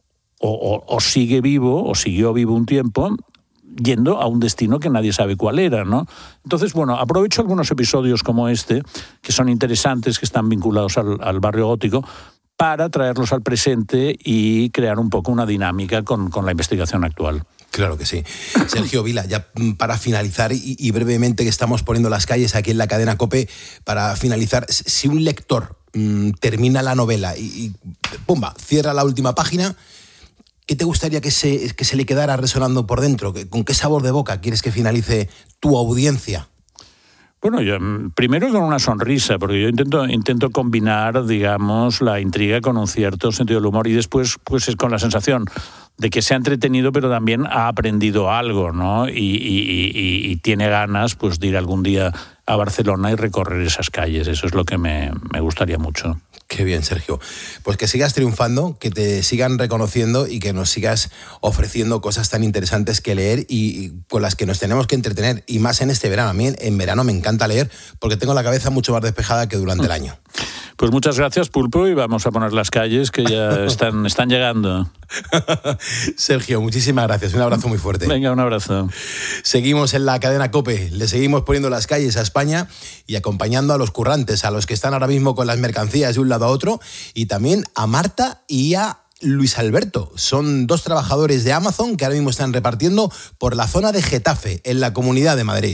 o sigue vivo, o siguió vivo un tiempo, yendo a un destino que nadie sabe cuál era, ¿no? Entonces, bueno, aprovecho algunos episodios como este, que son interesantes, que están vinculados al barrio gótico, para traerlos al presente y crear un poco una dinámica con la investigación actual. Claro que sí. Sergio Vila, ya para finalizar, y brevemente, que estamos poniendo las calles aquí en la cadena COPE, para finalizar, si un lector termina la novela y ¡pumba!, cierra la última página, ¿qué te gustaría que se le quedara resonando por dentro? ¿Con qué sabor de boca quieres que finalice tu audiencia? Bueno, yo primero con una sonrisa, porque yo intento combinar, digamos, la intriga con un cierto sentido del humor, y después pues es con la sensación de que se ha entretenido, pero también ha aprendido algo, ¿no? Y tiene ganas, pues, de ir algún día a Barcelona y recorrer esas calles. Eso es lo que me gustaría mucho. Qué bien, Sergio. Pues que sigas triunfando, que te sigan reconociendo y que nos sigas ofreciendo cosas tan interesantes que leer y con las que nos tenemos que entretener. Y más en este verano. A mí en verano me encanta leer porque tengo la cabeza mucho más despejada que durante el año. Pues muchas gracias, Pulpo, y vamos a poner las calles que ya están llegando. Sergio, muchísimas gracias. Un abrazo muy fuerte. Venga, un abrazo. Seguimos en la cadena COPE. Le seguimos poniendo las calles a España y acompañando a los currantes, a los que están ahora mismo con las mercancías de un lado a otro, y también a Marta y a Luis Alberto. Son 2 trabajadores de Amazon que ahora mismo están repartiendo por la zona de Getafe, en la Comunidad de Madrid.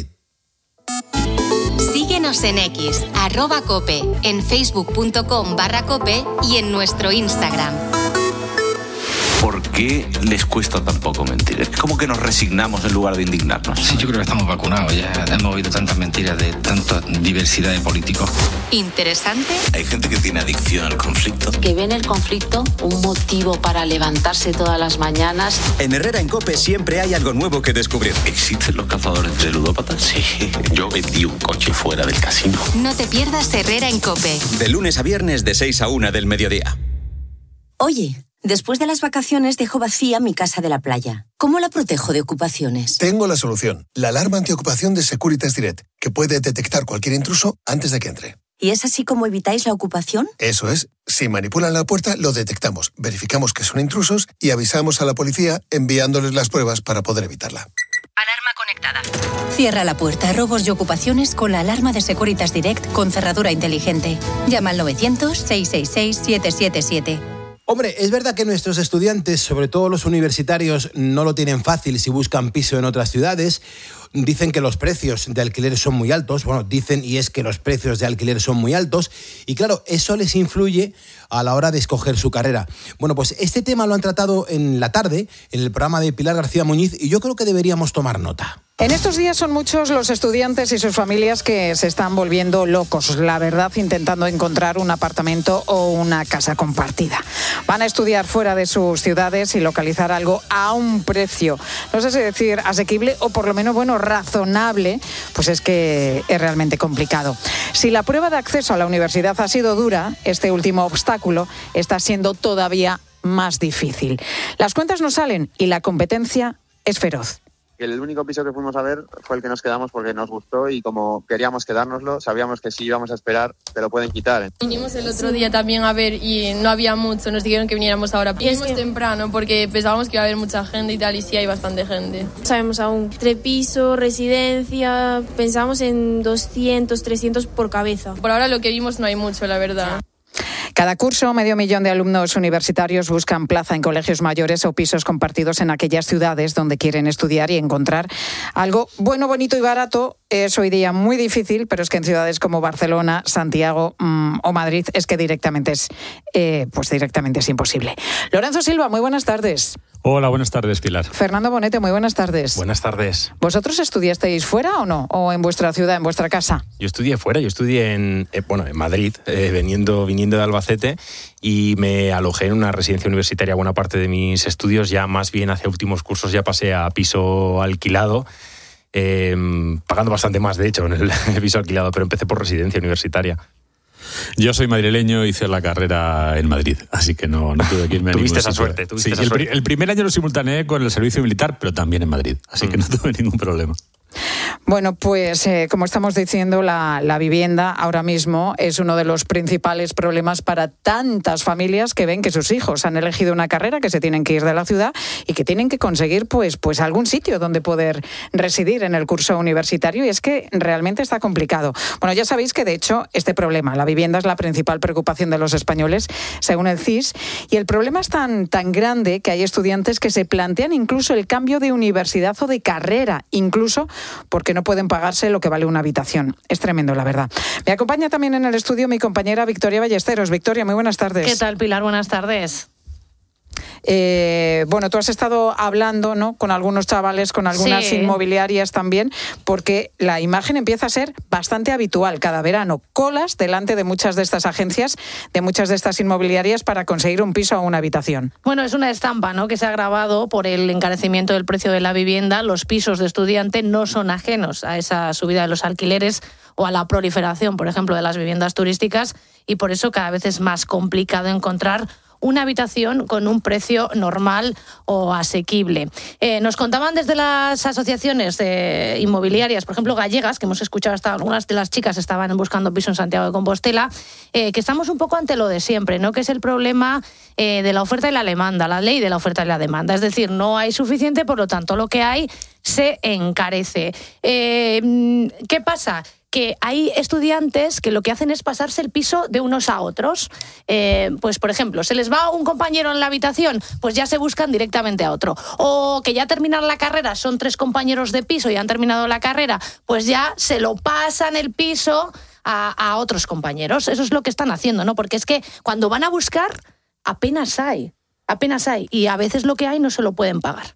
Síguenos en X, @cope, en facebook.com/cope y en nuestro Instagram. ¿Por qué les cuesta tan poco mentir? Es como que nos resignamos en lugar de indignarnos. Sí, yo creo que estamos vacunados. Ya hemos oído tantas mentiras de tanta diversidad de políticos. Interesante. Hay gente que tiene adicción al conflicto. Que ve en el conflicto un motivo para levantarse todas las mañanas. En Herrera en COPE siempre hay algo nuevo que descubrir. ¿Existen los cazadores de ludópatas? Sí. Yo vendí un coche fuera del casino. No te pierdas Herrera en COPE. De lunes a viernes de 6 a 1 del mediodía. Oye, después de las vacaciones dejo vacía mi casa de la playa. ¿Cómo la protejo de ocupaciones? Tengo la solución. La alarma antiocupación de Securitas Direct, que puede detectar cualquier intruso antes de que entre. ¿Y es así como evitáis la ocupación? Eso es. Si manipulan la puerta, lo detectamos, verificamos que son intrusos y avisamos a la policía enviándoles las pruebas para poder evitarla. Alarma conectada. Cierra la puerta a robos y ocupaciones con la alarma de Securitas Direct con cerradura inteligente. Llama al 900-666-777. Hombre, es verdad que nuestros estudiantes, sobre todo los universitarios, no lo tienen fácil si buscan piso en otras ciudades. Dicen que los precios de alquiler son muy altos. Bueno, dicen y es que los precios de alquiler son muy altos. Y claro, eso les influye a la hora de escoger su carrera. Bueno, pues este tema lo han tratado en la tarde, en el programa de Pilar García Muñiz, y yo creo que deberíamos tomar nota. En estos días son muchos los estudiantes y sus familias que se están volviendo locos, la verdad, intentando encontrar un apartamento o una casa compartida. Van a estudiar fuera de sus ciudades y localizar algo a un precio, no sé si decir asequible o por lo menos, bueno, razonable, pues es que es realmente complicado. Si la prueba de acceso a la universidad ha sido dura, este último obstáculo está siendo todavía más difícil. Las cuentas no salen y la competencia es feroz. El único piso que fuimos a ver fue el que nos quedamos porque nos gustó y como queríamos quedárnoslo, sabíamos que si íbamos a esperar te lo pueden quitar. Vinimos el otro día también a ver y no había mucho, nos dijeron que viniéramos ahora. Vinimos temprano porque pensábamos que iba a haber mucha gente y tal, y sí hay bastante gente. Sabemos aún, trepiso, residencia, pensamos en 200, 300 por cabeza. Por ahora lo que vimos no hay mucho, la verdad. Cada curso, 500.000 de alumnos universitarios buscan plaza en colegios mayores o pisos compartidos en aquellas ciudades donde quieren estudiar y encontrar algo bueno, bonito y barato. Es hoy día muy difícil, pero es que en ciudades como Barcelona, Santiago o Madrid es que directamente es imposible. Lorenzo Silva, muy buenas tardes. Hola, buenas tardes, Pilar. Fernando Bonete, muy buenas tardes. Buenas tardes. ¿Vosotros estudiasteis fuera o no? ¿O en vuestra ciudad, en vuestra casa? Yo estudié fuera, yo estudié en Madrid, viniendo de Albacete, y me alojé en una residencia universitaria. Buena parte de mis estudios, ya más bien hacia últimos cursos, ya pasé a piso alquilado, pagando bastante más, de hecho, en el piso alquilado, pero empecé por residencia universitaria. Yo soy madrileño, hice la carrera en Madrid, así que no tuve que irme a ningún Tuviste sitio. Tuviste esa suerte. El primer año lo simultaneé con el servicio militar, pero también en Madrid, así que no tuve ningún problema. Bueno, pues como estamos diciendo, la vivienda ahora mismo es uno de los principales problemas para tantas familias que ven que sus hijos han elegido una carrera, que se tienen que ir de la ciudad y que tienen que conseguir pues algún sitio donde poder residir en el curso universitario, y es que realmente está complicado. Bueno, ya sabéis que de hecho este problema, la vivienda, es la principal preocupación de los españoles, según el CIS, y el problema es tan grande que hay estudiantes que se plantean incluso el cambio de universidad o de carrera, incluso porque no pueden pagarse lo que vale una habitación. Es tremendo, la verdad. Me acompaña también en el estudio mi compañera Victoria Ballesteros. Victoria, muy buenas tardes. ¿Qué tal, Pilar? Buenas tardes. Bueno, tú has estado hablando, ¿no?, con algunos chavales, con algunas inmobiliarias también, porque la imagen empieza a ser bastante habitual cada verano. Colas delante de muchas de estas agencias, de muchas de estas inmobiliarias para conseguir un piso o una habitación. Bueno, es una estampa, ¿no?, que se ha agravado por el encarecimiento del precio de la vivienda. Los pisos de estudiante no son ajenos a esa subida de los alquileres o a la proliferación, por ejemplo, de las viviendas turísticas, y por eso cada vez es más complicado encontrar una habitación con un precio normal o asequible. Nos contaban desde las asociaciones inmobiliarias, por ejemplo gallegas, que hemos escuchado, hasta algunas de las chicas estaban buscando piso en Santiago de Compostela, que estamos un poco ante lo de siempre, ¿no?, que es el problema de la oferta y la demanda, la ley de la oferta y la demanda. Es decir, no hay suficiente, por lo tanto lo que hay se encarece. ¿Qué pasa? Que hay estudiantes que lo que hacen es pasarse el piso de unos a otros. Pues, por ejemplo, se les va un compañero en la habitación, pues ya se buscan directamente a otro. O que ya terminan la carrera, son 3 compañeros de piso y han terminado la carrera, pues ya se lo pasan el piso a otros compañeros. Eso es lo que están haciendo, ¿no? Porque es que cuando van a buscar, apenas hay. Apenas hay. Y a veces lo que hay no se lo pueden pagar.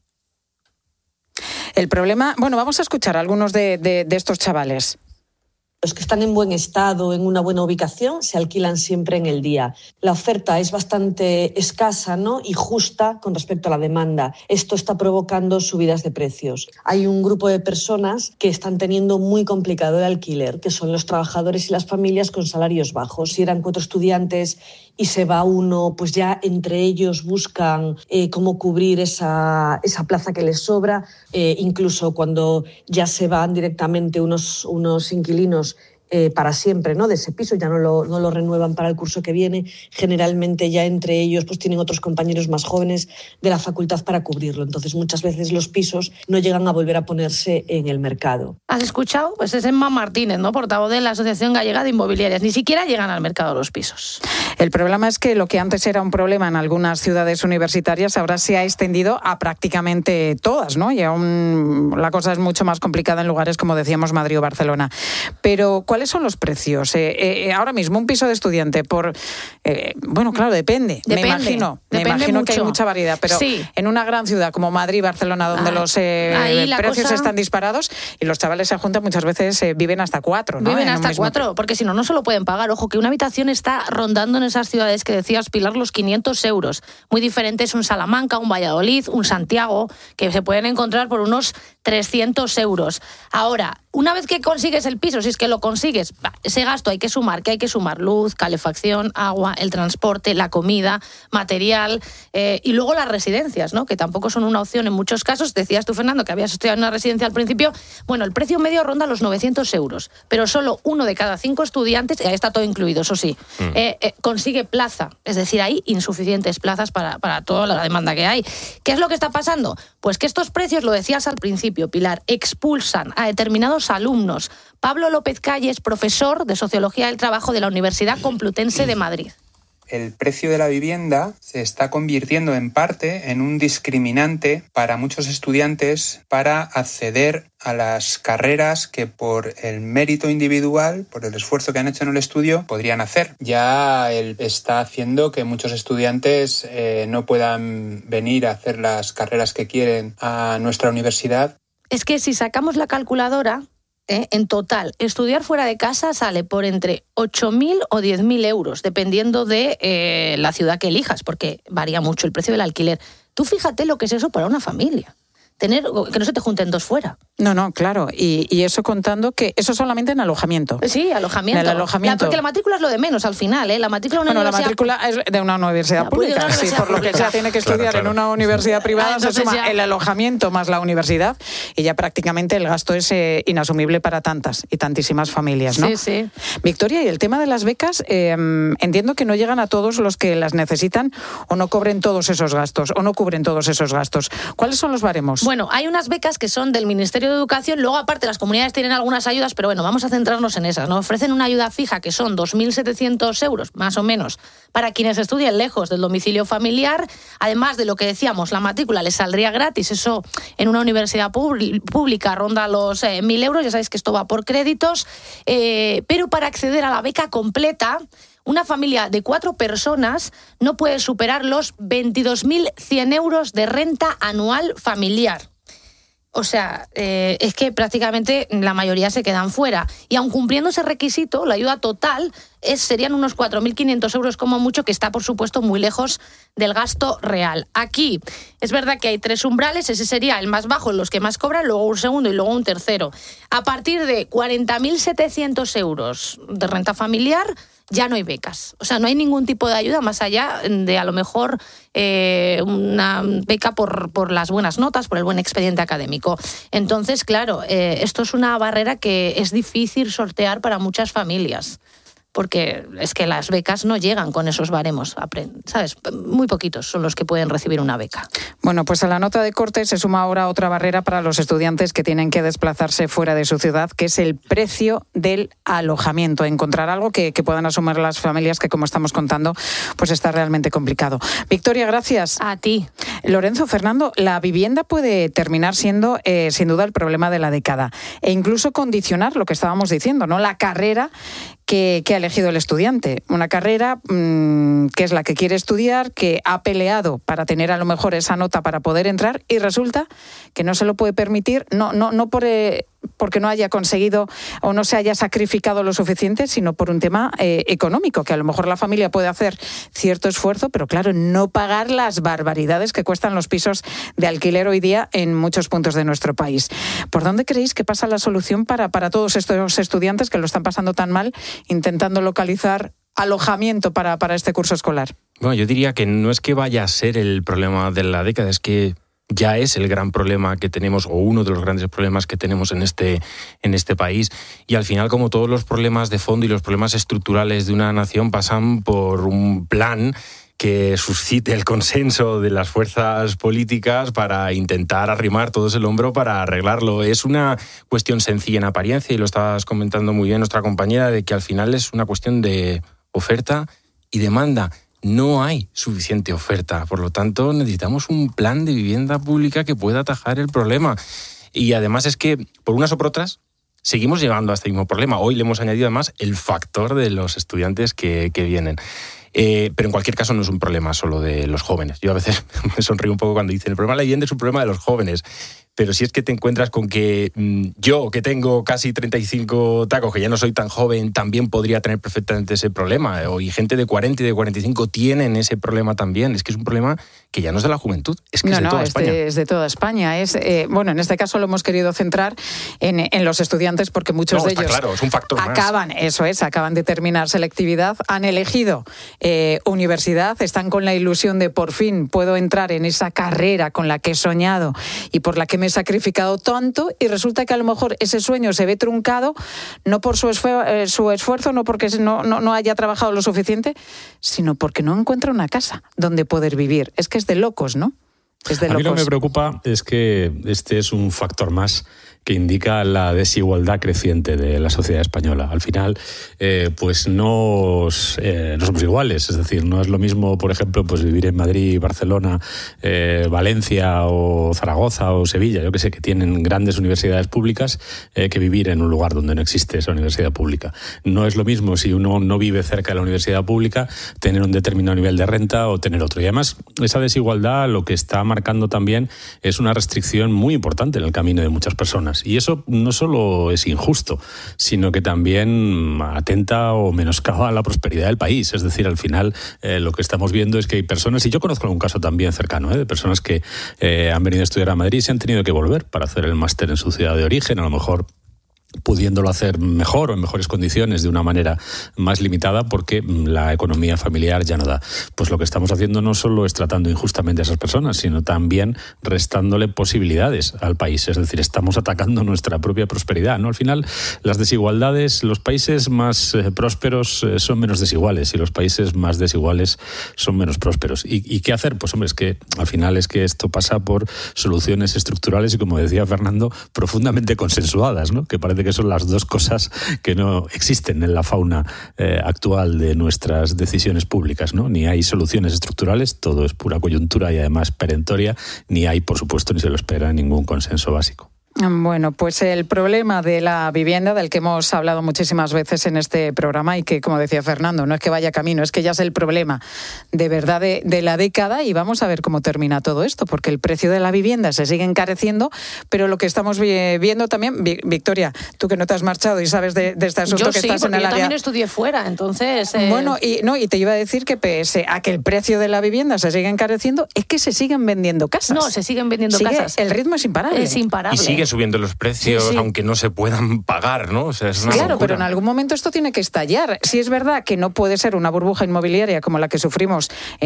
El problema... Bueno, vamos a escuchar a algunos de estos chavales. Los que están en buen estado, en una buena ubicación, se alquilan siempre en el día. La oferta es bastante escasa, ¿no?, y justa con respecto a la demanda. Esto está provocando subidas de precios. Hay un grupo de personas que están teniendo muy complicado el alquiler, que son los trabajadores y las familias con salarios bajos. Si eran 4 estudiantes y se va uno, pues ya entre ellos buscan cómo cubrir esa plaza que les sobra. Incluso cuando ya se van directamente unos inquilinos para siempre, ¿no?, de ese piso, ya no lo renuevan para el curso que viene. Generalmente ya entre ellos pues tienen otros compañeros más jóvenes de la facultad para cubrirlo. Entonces muchas veces los pisos no llegan a volver a ponerse en el mercado. ¿Has escuchado? Pues es Emma Martínez, ¿no?, portavoz de la Asociación Gallega de Inmobiliarias. Ni siquiera llegan al mercado los pisos. El problema es que lo que antes era un problema en algunas ciudades universitarias ahora se ha extendido a prácticamente todas, ¿no? Y aún la cosa es mucho más complicada en lugares como decíamos Madrid o Barcelona. Pero ¿cuáles son los precios? Ahora mismo un piso de estudiante por... bueno, claro, depende. Me imagino mucho. Que hay mucha variedad, pero sí, en una gran ciudad como Madrid, Barcelona, donde los precios están disparados y los chavales se juntan, muchas veces viven hasta 4, ¿no? Viven hasta 4, porque si no, no se lo pueden pagar. Ojo, que una habitación está rondando en esas ciudades que decías, Pilar, los 500 euros. Muy diferente es un Salamanca, un Valladolid, un Santiago, que se pueden encontrar por unos 300 euros. Ahora, una vez que consigues el piso, si es que lo consigues, ese gasto hay que sumar luz, calefacción, agua, el transporte, la comida, material, y luego las residencias, ¿no?, que tampoco son una opción en muchos casos. Decías tú, Fernando, que habías estudiado en una residencia al principio. Bueno, el precio medio ronda los 900 euros, pero solo 1 de cada 5 estudiantes, y ahí está todo incluido, eso sí, consigue plaza. Es decir, hay insuficientes plazas para toda la demanda que hay. ¿Qué es lo que está pasando? Pues que estos precios, lo decías al principio, Pilar, expulsan a determinados alumnos. Pablo López Calle es profesor de Sociología del Trabajo de la Universidad Complutense de Madrid. El precio de la vivienda se está convirtiendo en parte en un discriminante para muchos estudiantes para acceder a las carreras que por el mérito individual, por el esfuerzo que han hecho en el estudio, podrían hacer. Ya está haciendo que muchos estudiantes no puedan venir a hacer las carreras que quieren a nuestra universidad. Es que si sacamos la calculadora, en total, estudiar fuera de casa sale por entre 8.000 o 10.000 euros, dependiendo de la ciudad que elijas, porque varía mucho el precio del alquiler. Tú fíjate lo que es eso para una familia. Que no se te junten 2 fuera. No, claro. Y eso contando que eso solamente en alojamiento. Sí, alojamiento. En el alojamiento. Porque la matrícula es lo de menos al final, ¿eh? La matrícula la matrícula es de una universidad pública. Sí, por lo que sea, tiene que estudiar en una universidad privada, se suma el alojamiento más la universidad y ya prácticamente el gasto es inasumible para tantas y tantísimas familias, ¿no? Sí. Victoria, y el tema de las becas, entiendo que no llegan a todos los que las necesitan o no cubren todos esos gastos. ¿Cuáles son los baremos? Bueno, hay unas becas que son del Ministerio de Educación, luego aparte las comunidades tienen algunas ayudas, pero bueno, vamos a centrarnos en esas, ¿no? Ofrecen una ayuda fija que son 2.700 euros, más o menos, para quienes estudien lejos del domicilio familiar. Además de lo que decíamos, la matrícula les saldría gratis, eso en una universidad pública ronda los 1.000 euros, ya sabéis que esto va por créditos, pero para acceder a la beca completa, una familia de 4 personas no puede superar los 22.100 euros de renta anual familiar. O sea, es que prácticamente la mayoría se quedan fuera. Y aun cumpliendo ese requisito, la ayuda total serían unos 4.500 euros como mucho, que está, por supuesto, muy lejos del gasto real. Aquí es verdad que hay 3 umbrales, ese sería el más bajo, los que más cobran, luego un segundo y luego un tercero. A partir de 40.700 euros de renta familiar, ya no hay becas. O sea, no hay ningún tipo de ayuda más allá de, a lo mejor, una beca por las buenas notas, por el buen expediente académico. Entonces, claro, esto es una barrera que es difícil sortear para muchas familias, porque es que las becas no llegan con esos baremos, ¿sabes? Muy poquitos son los que pueden recibir una beca. Bueno, pues a la nota de corte se suma ahora otra barrera para los estudiantes que tienen que desplazarse fuera de su ciudad, que es el precio del alojamiento. Encontrar algo que puedan asumir las familias, que como estamos contando, pues está realmente complicado. Victoria, gracias. A ti. Lorenzo, Fernando, la vivienda puede terminar siendo, sin duda, el problema de la década e incluso condicionar lo que estábamos diciendo, ¿no? La carrera que ha elegido el estudiante. Una carrera que es la que quiere estudiar, que ha peleado para tener a lo mejor esa nota para poder entrar y resulta que no se lo puede permitir, no porque no haya conseguido o no se haya sacrificado lo suficiente, sino por un tema económico, que a lo mejor la familia puede hacer cierto esfuerzo, pero claro, no pagar las barbaridades que cuestan los pisos de alquiler hoy día en muchos puntos de nuestro país. ¿Por dónde creéis que pasa la solución para todos estos estudiantes que lo están pasando tan mal, intentando localizar alojamiento para este curso escolar? Bueno, yo diría que no es que vaya a ser el problema de la década, es que ya es el gran problema que tenemos, o uno de los grandes problemas que tenemos en este país. Y al final, como todos los problemas de fondo y los problemas estructurales de una nación, pasan por un plan que suscite el consenso de las fuerzas políticas para intentar arrimar todos el hombro para arreglarlo. Es una cuestión sencilla en apariencia, y lo estabas comentando muy bien nuestra compañera, de que al final es una cuestión de oferta y demanda. No hay suficiente oferta, por lo tanto necesitamos un plan de vivienda pública que pueda atajar el problema. Y además es que, por unas o por otras, seguimos llegando a este mismo problema. Hoy le hemos añadido además el factor de los estudiantes que vienen. Pero en cualquier caso no es un problema solo de los jóvenes. Yo a veces me sonrío un poco cuando dicen el problema de la vivienda es un problema de los jóvenes. Pero si es que te encuentras con que yo, que tengo casi 35 tacos, que ya no soy tan joven, también podría tener perfectamente ese problema. Y gente de 40 y de 45 tienen ese problema también. Es que es un problema que ya no es de la juventud, es que es de toda España. Es de toda España. Bueno, en este caso lo hemos querido centrar en los estudiantes porque muchos de ellos claro, es un factor acaban de terminar selectividad, han elegido universidad, están con la ilusión de por fin puedo entrar en esa carrera con la que he soñado y por la que me he sacrificado tanto, y resulta que a lo mejor ese sueño se ve truncado no por su esfuerzo, no porque no haya trabajado lo suficiente, sino porque no encuentra una casa donde poder vivir. Es que es de locos, ¿no? Es de locos. A mí lo que me preocupa es que este es un factor más que indica la desigualdad creciente de la sociedad española. Al final, pues no somos iguales. Es decir, no es lo mismo, por ejemplo, pues vivir en Madrid, Barcelona, Valencia o Zaragoza o Sevilla, yo que sé, que tienen grandes universidades públicas, que vivir en un lugar donde no existe esa universidad pública. No es lo mismo si uno no vive cerca de la universidad pública, tener un determinado nivel de renta o tener otro. Y además, esa desigualdad lo que está marcando también es una restricción muy importante en el camino de muchas personas. Y eso no solo es injusto, sino que también atenta o menoscaba la prosperidad del país. Es decir, al final lo que estamos viendo es que hay personas, y yo conozco algún caso también cercano, de personas que han venido a estudiar a Madrid y se han tenido que volver para hacer el máster en su ciudad de origen, a lo mejor pudiéndolo hacer mejor o en mejores condiciones de una manera más limitada porque la economía familiar ya no da. Pues lo que estamos haciendo no solo es tratando injustamente a esas personas, sino también restándole posibilidades al país. Es decir, estamos atacando nuestra propia prosperidad, ¿no? Al final, las desigualdades, los países más prósperos son menos desiguales y los países más desiguales son menos prósperos. ¿Y qué hacer? Pues hombre, es que al final es que esto pasa por soluciones estructurales y, como decía Fernando, profundamente consensuadas, ¿no? Que parece que son las dos cosas que no existen en la fauna actual de nuestras decisiones públicas, ¿no? Ni hay soluciones estructurales, todo es pura coyuntura y además perentoria, ni hay, por supuesto, ni se lo espera ningún consenso básico. Bueno, pues el problema de la vivienda, del que hemos hablado muchísimas veces en este programa y que, como decía Fernando, no es que vaya camino, es que ya es el problema de verdad de la década, y vamos a ver cómo termina todo esto, porque el precio de la vivienda se sigue encareciendo, pero lo que estamos viendo también, Victoria, tú que no te has marchado y sabes de este asunto, que estás en el área. Yo también estudié fuera, entonces... Bueno, y te iba a decir que pese a que el precio de la vivienda se sigue encareciendo, es que se siguen vendiendo casas. No, se siguen vendiendo casas. El ritmo es imparable. Es imparable. Y sigue subiendo los precios, sí. Aunque no se puedan pagar, ¿no? O sea, es una claro, locura. pero en algún momento esto tiene que estallar. Si es verdad que no puede ser una burbuja inmobiliaria como la que sufrimos,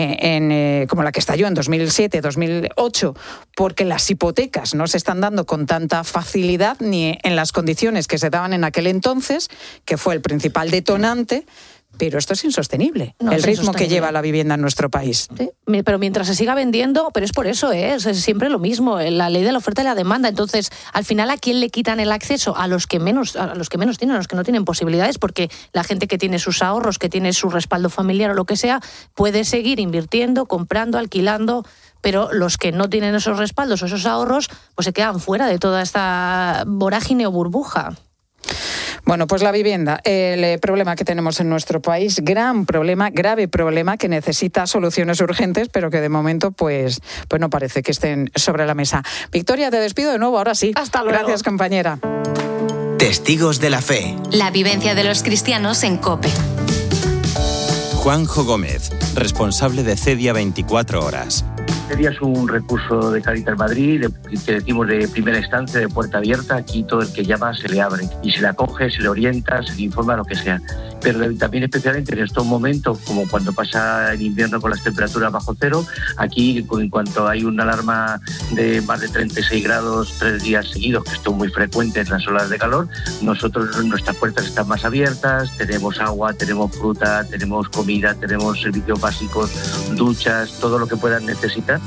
como la que estalló en 2007, 2008, porque las hipotecas no se están dando con tanta facilidad ni en las condiciones que se daban en aquel entonces, que fue el principal detonante. Pero esto es insostenible, el ritmo que lleva la vivienda en nuestro país. Sí, pero mientras se siga vendiendo, pero es por eso, es siempre lo mismo, la ley de la oferta y la demanda. Entonces, al final, ¿a quién le quitan el acceso? A los que menos tienen, a los que no tienen posibilidades, porque la gente que tiene sus ahorros, que tiene su respaldo familiar o lo que sea, puede seguir invirtiendo, comprando, alquilando, pero los que no tienen esos respaldos o esos ahorros, pues se quedan fuera de toda esta vorágine o burbuja. Bueno, pues la vivienda, el problema que tenemos en nuestro país, gran problema, grave problema que necesita soluciones urgentes, pero que de momento pues no parece que estén sobre la mesa. Victoria, te despido de nuevo, ahora sí. Hasta luego. Gracias, compañera. Testigos de la fe. La vivencia de los cristianos en COPE. Juanjo Gómez, responsable de CEDIA 24 horas. CEDIA es un recurso de Cáritas Madrid, que decimos de primera instancia, de puerta abierta. Aquí todo el que llama se le abre y se le acoge, se le orienta, se le informa, lo que sea. Pero también especialmente en estos momentos, como cuando pasa el invierno con las temperaturas bajo cero, aquí en cuanto hay una alarma de más de 36 grados 3 días seguidos, que esto es muy frecuente en las olas de calor, nuestras puertas están más abiertas, tenemos agua, tenemos fruta, tenemos comida, tenemos servicios básicos, duchas, todo lo que puedan necesitar.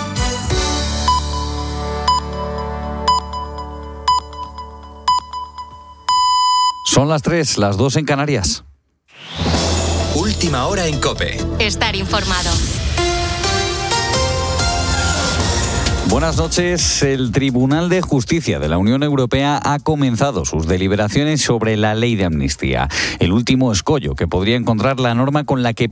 Son las 3, las 2 en Canarias. Última hora en COPE. Estar informado. Buenas noches. El Tribunal de Justicia de la Unión Europea ha comenzado sus deliberaciones sobre la ley de amnistía, el último escollo que podría encontrar la norma con la que